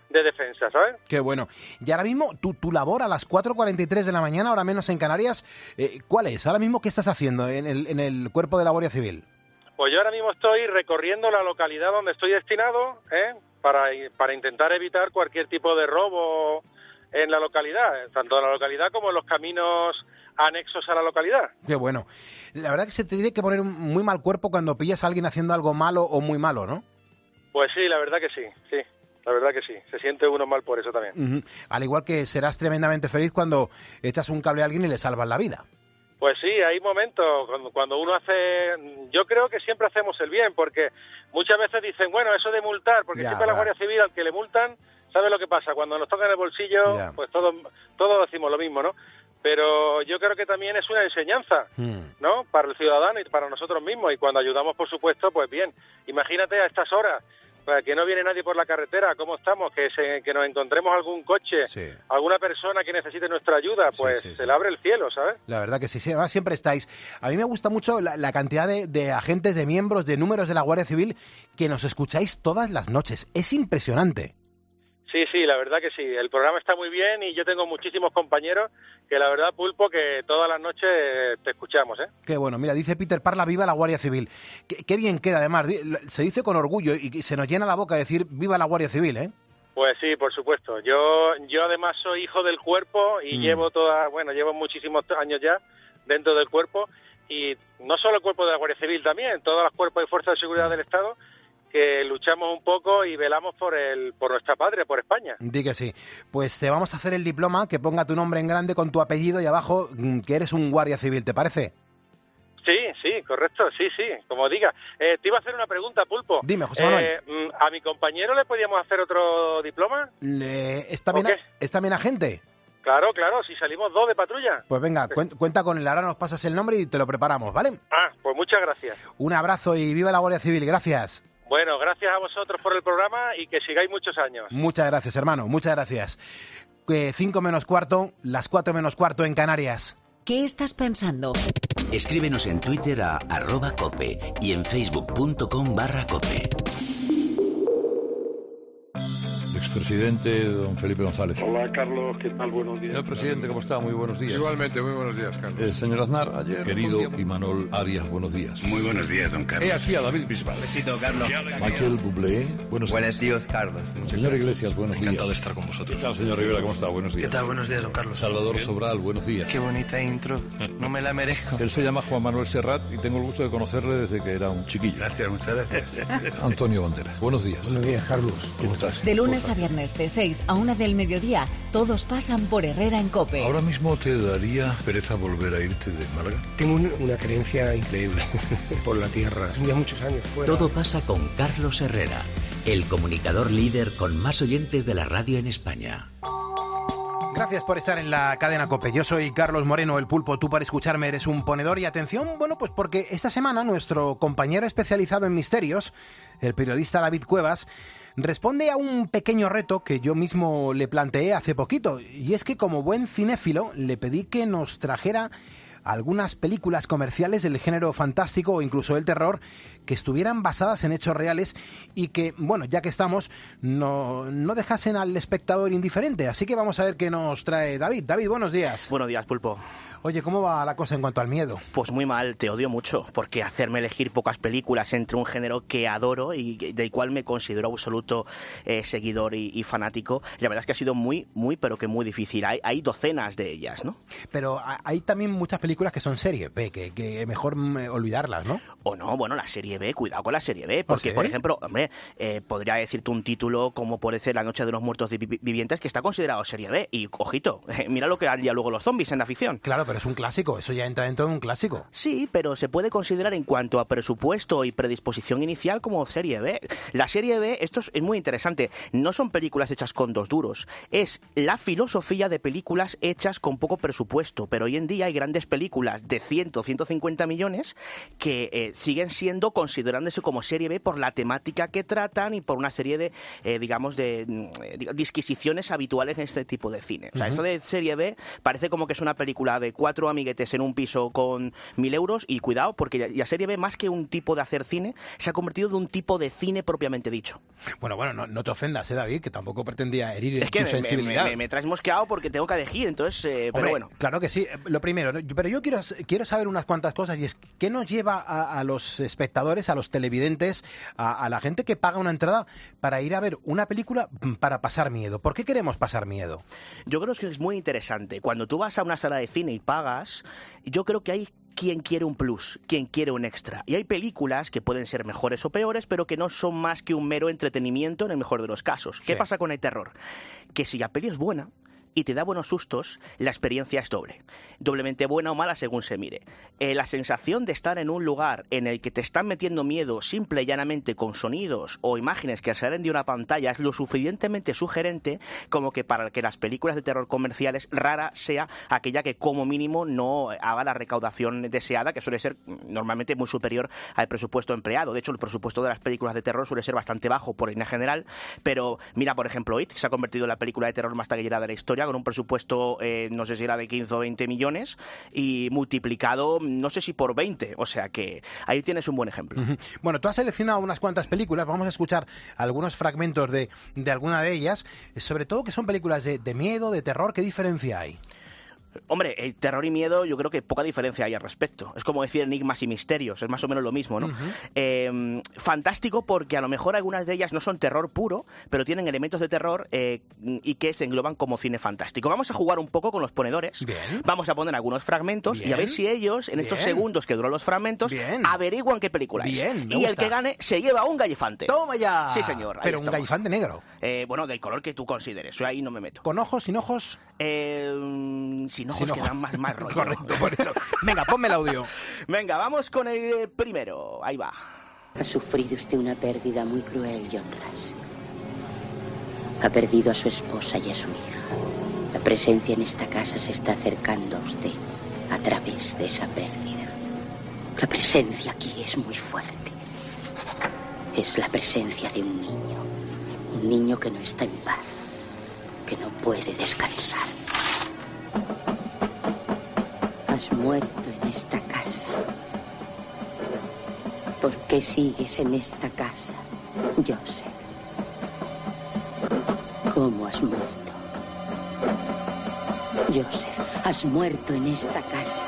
de defensa, ¿sabes? Qué bueno. Y ahora mismo, tu labor a las 4:43 de la mañana, ahora menos en Canarias, ¿cuál es? Ahora mismo, ¿qué estás haciendo en el Cuerpo de la Guardia Civil? Pues yo ahora mismo estoy recorriendo la localidad donde estoy destinado, para intentar evitar cualquier tipo de robo en la localidad, tanto en la localidad como en los caminos anexos a la localidad. Qué bueno. La verdad que se te tiene que poner un muy mal cuerpo cuando pillas a alguien haciendo algo malo o muy malo, ¿no? Pues sí, la verdad que sí. La verdad que sí, se siente uno mal por eso también. Uh-huh. Al igual que serás tremendamente feliz cuando echas un cable a alguien y le salvas la vida. Pues sí, hay momentos cuando uno hace... Yo creo que siempre hacemos el bien, porque muchas veces dicen, bueno, eso de multar, porque siempre la Guardia Civil, al que le multan, ¿sabe lo que pasa? Cuando nos tocan el bolsillo, pues todos decimos lo mismo, ¿no? Pero yo creo que también es una enseñanza, ¿no? Para el ciudadano y para nosotros mismos, y cuando ayudamos, por supuesto, pues bien. Imagínate a estas horas, que no viene nadie por la carretera, ¿cómo estamos? Que nos encontremos algún coche, alguna persona que necesite nuestra ayuda, pues se le abre el cielo, ¿sabes? La verdad que sí, además siempre estáis. A mí me gusta mucho la cantidad de agentes, de miembros, de números de la Guardia Civil que nos escucháis todas las noches. Es impresionante. Sí, la verdad que sí. El programa está muy bien y yo tengo muchísimos compañeros que la verdad, Pulpo, que todas las noches te escuchamos, ¿eh? Qué bueno. Mira, dice Peter Parla, viva la Guardia Civil. Qué bien queda, además. Se dice con orgullo y se nos llena la boca decir viva la Guardia Civil, ¿eh? Pues sí, por supuesto. Yo además soy hijo del cuerpo y llevo muchísimos años ya dentro del cuerpo, y no solo el cuerpo de la Guardia Civil, también todos los cuerpos y fuerzas de seguridad del Estado, que luchamos un poco y velamos por nuestra patria, por España. Di que sí. Pues te vamos a hacer el diploma, que ponga tu nombre en grande con tu apellido y abajo que eres un guardia civil, ¿te parece? Sí, correcto, sí, como diga. Te iba a hacer una pregunta, Pulpo. Dime, José Manuel. ¿A mi compañero le podíamos hacer otro diploma? ¿Está bien agente? Claro, si salimos 2 de patrulla. Pues venga, cuenta con él. Ahora nos pasas el nombre y te lo preparamos, ¿vale? Pues muchas gracias. Un abrazo y viva la Guardia Civil, gracias. Bueno, gracias a vosotros por el programa y que sigáis muchos años. Muchas gracias, hermano, muchas gracias. 5 menos cuarto, las 4 menos cuarto en Canarias. ¿Qué estás pensando? Escríbenos en Twitter a @cope y en facebook.com/cope. Expresidente don Felipe González. Hola, Carlos, ¿qué tal? Buenos días. Señor presidente, ¿cómo está? Muy buenos días. Igualmente, muy buenos días, Carlos. Señor Aznar, ayer... Querido Imanol Arias, buenos días. Muy buenos días, don Carlos. Aquí a David Bisbal. Besito, Carlos. Michael Bublé, buenos días, Carlos. Señor Iglesias, buenos días. Encantado de estar con vosotros. ¿Qué tal, señor Rivera? ¿Cómo está? Buenos días. ¿Qué tal? Buenos días, don Carlos. Salvador Sobral, buenos días. Qué bonita intro. No me la merezco. Él se llama Juan Manuel Serrat y tengo el gusto de conocerle desde que era un chiquillo. Gracias, muchas gracias. Antonio Banderas, buenos días. Buenos días, Carlos. ¿Cómo estás? De lunes a viernes, de 6 a 1 del mediodía, todos pasan por Herrera en COPE. ¿Ahora mismo te daría pereza volver a irte de Málaga? Tengo una creencia increíble por la tierra. Ya muchos años fuera. Todo pasa con Carlos Herrera, el comunicador líder con más oyentes de la radio en España. Gracias por estar en la cadena COPE. Yo soy Carlos Moreno, el Pulpo. Tú para escucharme eres un ponedor. Y atención, pues porque esta semana nuestro compañero especializado en misterios, el periodista David Cuevas, responde a un pequeño reto que yo mismo le planteé hace poquito. Y es que como buen cinéfilo le pedí que nos trajera algunas películas comerciales del género fantástico o incluso el terror que estuvieran basadas en hechos reales y que, ya que estamos, no dejasen al espectador indiferente. Así que vamos a ver qué nos trae David. David, buenos días. Buenos días, Pulpo. Oye, ¿cómo va la cosa en cuanto al miedo? Pues muy mal, te odio mucho, porque hacerme elegir pocas películas entre un género que adoro y del cual me considero absoluto seguidor y fanático, la verdad es que ha sido muy, pero que muy difícil. Hay docenas de ellas, ¿no? Pero hay también muchas películas que son serie B, que mejor olvidarlas, ¿no? O no, la serie B, cuidado con la serie B, porque, por ejemplo, podría decirte un título como puede ser La noche de los muertos vivientes, que está considerado serie B, y ojito, mira lo que han luego los zombies en la ficción. Claro, pero es un clásico, eso ya entra dentro de un clásico. Sí, pero se puede considerar en cuanto a presupuesto y predisposición inicial como serie B. La serie B, esto es muy interesante, no son películas hechas con dos duros, es la filosofía de películas hechas con poco presupuesto, pero hoy en día hay grandes películas de 150 millones que siguen siendo, considerándose como serie B por la temática que tratan y por una serie de, disquisiciones habituales en este tipo de cine. O sea, esto de serie B parece como que es una película de 4 amiguetes en un piso con 1.000 euros y cuidado, porque la serie B, más que un tipo de hacer cine, se ha convertido en un tipo de cine propiamente dicho. Bueno, no te ofendas, David, que tampoco pretendía herir es que tu sensibilidad. me traes mosqueado porque tengo que elegir, entonces, Hombre, pero bueno. Claro que sí, lo primero, pero yo quiero saber unas cuantas cosas, y es ¿qué nos lleva a los espectadores, a los televidentes, a la gente que paga una entrada para ir a ver una película para pasar miedo? ¿Por qué queremos pasar miedo? Yo creo que es muy interesante. Cuando tú vas a una sala de cine y pagas, yo creo que hay quien quiere un plus, quien quiere un extra. Y hay películas que pueden ser mejores o peores, pero que no son más que un mero entretenimiento en el mejor de los casos. ¿Qué pasa con el terror? Que si la peli es buena y te da buenos sustos, la experiencia es doble. Doblemente buena o mala según se mire. La sensación de estar en un lugar en el que te están metiendo miedo simple y llanamente con sonidos o imágenes que salen de una pantalla es lo suficientemente sugerente como que para que las películas de terror comerciales rara sea aquella que como mínimo no haga la recaudación deseada, que suele ser normalmente muy superior al presupuesto empleado. De hecho, el presupuesto de las películas de terror suele ser bastante bajo por línea general, pero mira, por ejemplo, It, que se ha convertido en la película de terror más taquillera de la historia, con un presupuesto, no sé si era de 15 o 20 millones, y multiplicado, no sé si por 20, o sea que ahí tienes un buen ejemplo. Bueno, tú has seleccionado unas cuantas películas, vamos a escuchar algunos fragmentos de alguna de ellas, sobre todo que son películas de miedo, de terror. ¿Qué diferencia hay? Hombre, el terror y miedo yo creo que poca diferencia hay al respecto. Es como decir enigmas y misterios, es más o menos lo mismo, ¿no? Fantástico porque a lo mejor algunas de ellas no son terror puro, pero tienen elementos de terror y que se engloban como cine fantástico. Vamos a jugar un poco con los ponedores. Bien. Vamos a poner algunos fragmentos y a ver si ellos, en estos segundos que duran los fragmentos, averiguan qué película es. Y el que gane se lleva un gallifante. ¡Toma ya! Sí, señor. Pero un gallifante negro. Bueno, del color que tú consideres. Yo ahí no me meto. ¿Con ojos, sin ojos? Sin ojos que dan más rollo. Correcto, por eso. Venga, ponme el audio. Venga, vamos con el primero. Ahí va. Ha sufrido usted una pérdida muy cruel, John Russell. Ha perdido a su esposa y a su hija. La presencia en esta casa se está acercando a usted a través de esa pérdida. La presencia aquí es muy fuerte. Es la presencia de un niño que no está en paz, que no puede descansar. Has muerto en esta casa. ¿Por qué sigues en esta casa, Joseph? ¿Cómo has muerto? Joseph, has muerto en esta casa.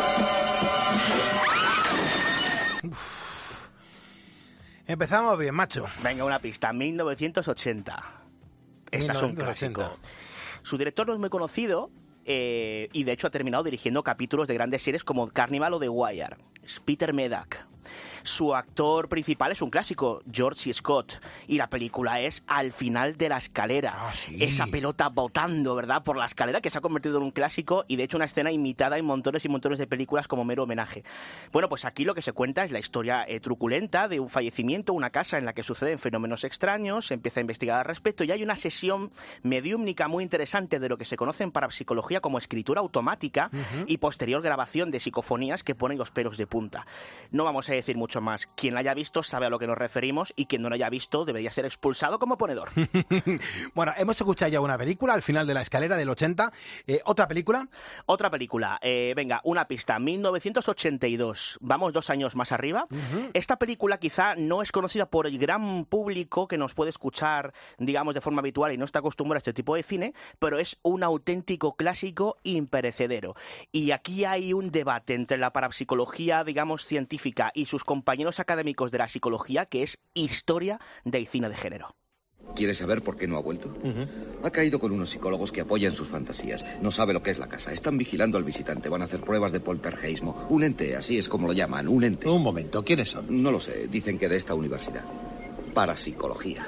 Empezamos bien, macho. Venga, una pista. 1980. Esta es un clásico. Su director no es muy conocido y de hecho ha terminado dirigiendo capítulos de grandes series como Carnival o The Wire. Es Peter Medak. Su actor principal es un clásico, George C. Scott, y la película es Al final de la escalera. Sí. Esa pelota botando, ¿verdad?, por la escalera, que se ha convertido en un clásico y de hecho una escena imitada en montones y montones de películas como mero homenaje. Bueno, pues aquí lo que se cuenta es la historia truculenta de un fallecimiento, una casa en la que suceden fenómenos extraños, se empieza a investigar al respecto y hay una sesión mediúmnica muy interesante de lo que se conoce en parapsicología como escritura automática y posterior grabación de psicofonías que ponen los pelos de punta. No vamos a decir mucho más. Quien la haya visto sabe a lo que nos referimos y quien no la haya visto debería ser expulsado como ponedor. Bueno, hemos escuchado ya una película, Al final de la escalera, del 80. ¿Otra película? Otra película. Venga, una pista. 1982. Vamos 2 años más arriba. Esta película quizá no es conocida por el gran público que nos puede escuchar, digamos, de forma habitual y no está acostumbrado a este tipo de cine, pero es un auténtico clásico imperecedero. Y aquí hay un debate entre la parapsicología, digamos, científica y sus compañeros académicos de la psicología, que es historia del cine de género. ¿Quieres saber por qué no ha vuelto? Ha caído con unos psicólogos que apoyan sus fantasías. No sabe lo que es la casa. Están vigilando al visitante. Van a hacer pruebas de poltergeismo. Un ente, así es como lo llaman, un ente. Un momento, ¿quiénes son? No lo sé. Dicen que de esta universidad. Parapsicología.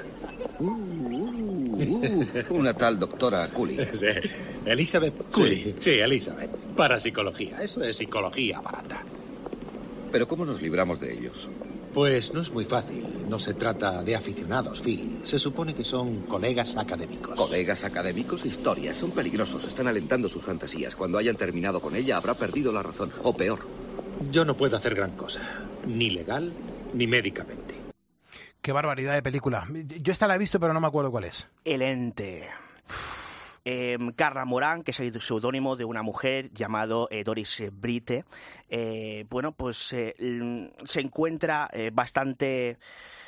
Una tal doctora Cooley. Sí. Elizabeth Cooley. Sí, Elizabeth. Parapsicología. Eso es psicología barata. ¿Pero cómo nos libramos de ellos? Pues no es muy fácil. No se trata de aficionados, Phil. Se supone que son colegas académicos. ¿Colegas académicos? Historias. Son peligrosos. Están alentando sus fantasías. Cuando hayan terminado con ella, habrá perdido la razón. O peor. Yo no puedo hacer gran cosa. Ni legal, ni médicamente. Qué barbaridad de película. Yo esta la he visto, pero no me acuerdo cuál es. El ente. Carla Morán, que es el seudónimo de una mujer llamado Doris Brite. Bueno, pues se encuentra bastante...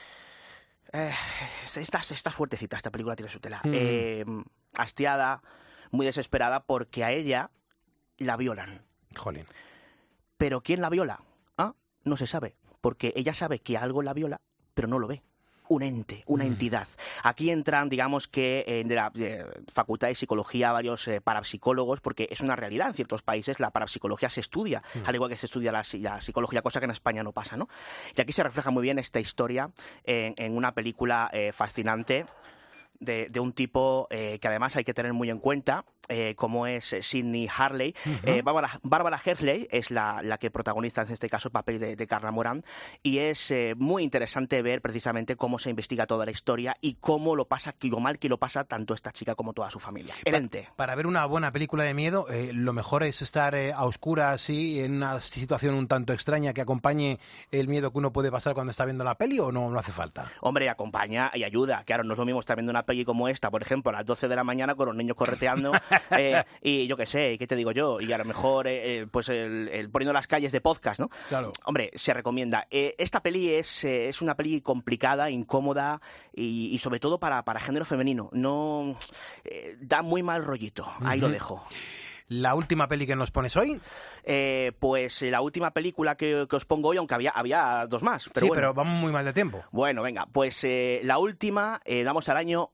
está fuertecita esta película, tiene su tela. Hastiada, muy desesperada, porque a ella la violan. Jolín. ¿Pero quién la viola? No se sabe, porque ella sabe que algo la viola, pero no lo ve. Un ente, una entidad. Aquí entran, digamos que de la Facultad de Psicología, varios parapsicólogos, porque es una realidad en ciertos países, la parapsicología se estudia, al igual que se estudia la psicología, cosa que en España no pasa, ¿no? Y aquí se refleja muy bien esta historia en una película fascinante de un tipo que además hay que tener muy en cuenta, como es Sidney Harley. Bárbara Hershey es la que protagoniza en este caso el papel de Carla Morán, y es muy interesante ver precisamente cómo se investiga toda la historia y cómo lo pasa, lo mal que lo pasa tanto esta chica como toda su familia. El ente. Para ver una buena película de miedo, lo mejor es estar a oscuras, así, en una situación un tanto extraña que acompañe el miedo que uno puede pasar cuando está viendo la peli, ¿o no hace falta? Hombre, acompaña y ayuda. Claro, no es lo mismo estar viendo una peli como esta, por ejemplo, a las 12 de la mañana con los niños correteando y yo qué sé, ¿qué te digo yo? Y a lo mejor pues el poniendo las calles de podcast, ¿no? Claro. Hombre, se recomienda. Esta peli es una peli complicada, incómoda y sobre todo para género femenino. No da muy mal rollito. Ahí lo dejo. ¿La última peli que nos pones hoy? Pues la última película que os pongo hoy, aunque había dos más. Pero sí, bueno. Pero vamos muy mal de tiempo. Bueno, venga, pues la última, vamos al año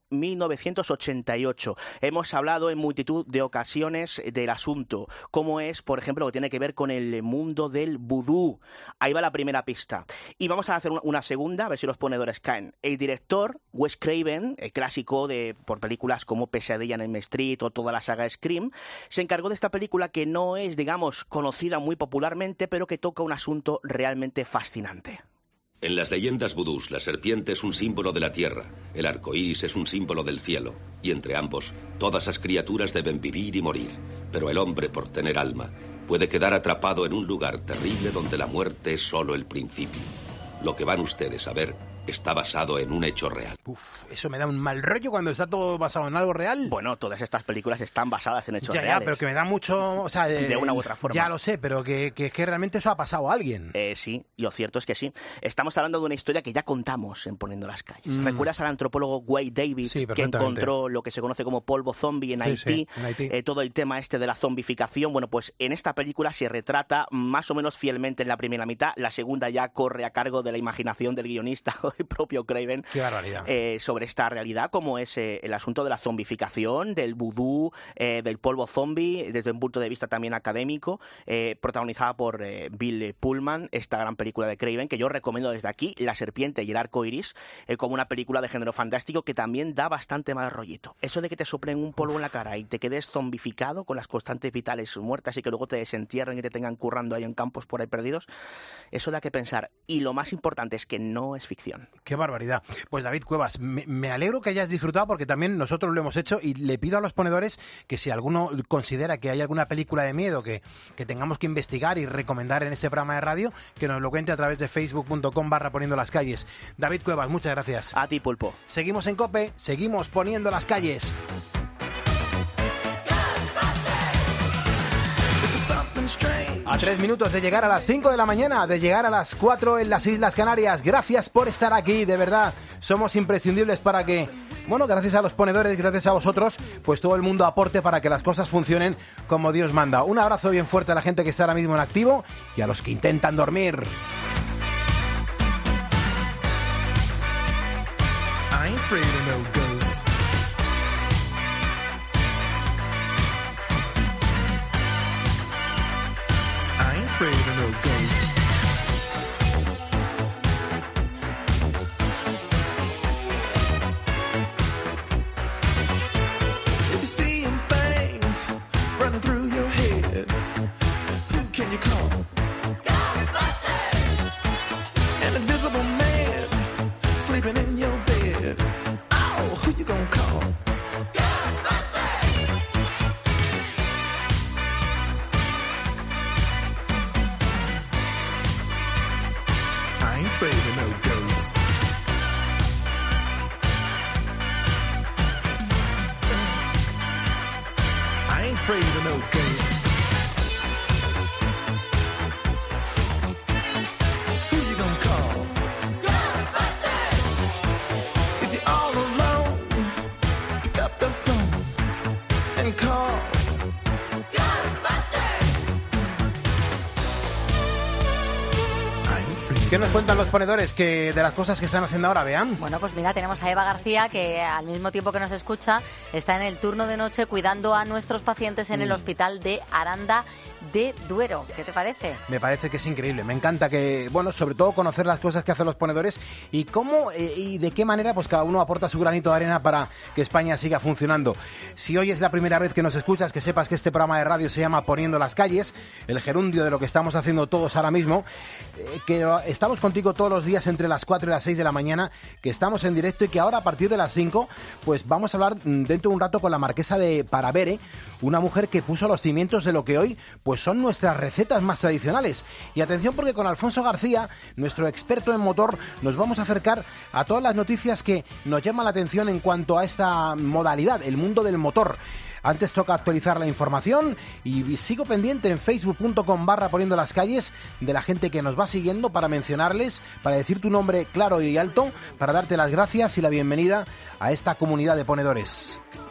1988. Hemos hablado en multitud de ocasiones del asunto, como es, por ejemplo, lo que tiene que ver con el mundo del vudú. Ahí va la primera pista. Y vamos a hacer una segunda, a ver si los ponedores caen. El director, Wes Craven, el clásico por películas como Pesadilla en Elm Street o toda la saga Scream, se encargó de esta película que no es, digamos, conocida muy popularmente, pero que toca un asunto realmente fascinante. En las leyendas vudús, la serpiente es un símbolo de la tierra, el arco iris es un símbolo del cielo, y entre ambos, todas las criaturas deben vivir y morir. Pero el hombre, por tener alma, puede quedar atrapado en un lugar terrible donde la muerte es solo el principio. Lo que van ustedes a ver está basado en un hecho real. Uf, eso me da un mal rollo cuando está todo basado en algo real. Bueno, todas estas películas están basadas en hechos reales. Ya, pero que me da mucho... O sea, de una u otra forma. Ya lo sé, pero que realmente eso ha pasado a alguien. Sí, y lo cierto es que sí. Estamos hablando de una historia que ya contamos en Poniendo las Calles. ¿Recuerdas al antropólogo Wade David, que encontró lo que se conoce como polvo zombie en Haití? En Haití. Todo el tema de la zombificación. Bueno, pues en esta película se retrata más o menos fielmente en la primera mitad. La segunda ya corre a cargo de la imaginación del guionista o del propio Craven. Qué barbaridad. Sobre esta realidad, como es el asunto de la zombificación, del vudú, del polvo zombie, desde un punto de vista también académico, protagonizada por Bill Pullman, esta gran película de Craven, que yo recomiendo desde aquí, La serpiente y el arco iris, como una película de género fantástico que también da bastante más rollito. Eso de que te soplen un polvo en la cara y te quedes zombificado con las constantes vitales muertas y que luego te desentierren y te tengan currando ahí en campos por ahí perdidos, eso da que pensar. Y lo más importante es que no es ficción. Qué barbaridad. Pues David Cuevas, me alegro que hayas disfrutado, porque también nosotros lo hemos hecho, y le pido a los ponedores que si alguno considera que hay alguna película de miedo que tengamos que investigar y recomendar en este programa de radio, que nos lo cuente a través de facebook.com/Poniendo las Calles. David Cuevas, muchas gracias. A ti, Pulpo. Seguimos en COPE, seguimos poniendo las calles. A 3 minutos de llegar a las 5 de la mañana, de llegar a las 4 en las Islas Canarias. Gracias por estar aquí, de verdad. Somos imprescindibles para que, bueno, gracias a los ponedores, gracias a vosotros, pues todo el mundo aporte para que las cosas funcionen como Dios manda. Un abrazo bien fuerte a la gente que está ahora mismo en activo y a los que intentan dormir. I ain't afraid of no ghosts. I ain't afraid of no ghosts. If you're seeing things running through your head, who can you call? Ghostbusters! An invisible man sleeping in your bed. Oh, who you gonna call? Ghostbusters! I ain't afraid of no ghosts. afraid of no ghosts. Who you gonna call? Ghostbusters! If you're all alone, pick up the phone and call ¿Qué nos cuentan los ponedores de las cosas que están haciendo ahora, vean? Bueno, pues mira, tenemos a Eva García, que al mismo tiempo que nos escucha, está en el turno de noche cuidando a nuestros pacientes en el hospital de Aranda de Duero. ¿Qué te parece? Me parece que es increíble. Me encanta que, bueno, sobre todo conocer las cosas que hacen los ponedores y cómo y de qué manera pues cada uno aporta su granito de arena para que España siga funcionando. Si hoy es la primera vez que nos escuchas, que sepas que este programa de radio se llama Poniendo las calles, el gerundio de lo que estamos haciendo todos ahora mismo, que estamos contigo todos los días entre las 4 y las 6 de la mañana, que estamos en directo y que ahora a partir de las 5 pues vamos a hablar dentro de un rato con la marquesa de Paravere, una mujer que puso los cimientos de lo que hoy pues son nuestras recetas más tradicionales. Y atención, porque con Alfonso García, nuestro experto en motor, nos vamos a acercar a todas las noticias que nos llaman la atención en cuanto a esta modalidad, el mundo del motor. Antes toca actualizar la información y sigo pendiente en facebook.com/poniendo las calles de la gente que nos va siguiendo para mencionarles, para decir tu nombre claro y alto, para darte las gracias y la bienvenida a esta comunidad de ponedores.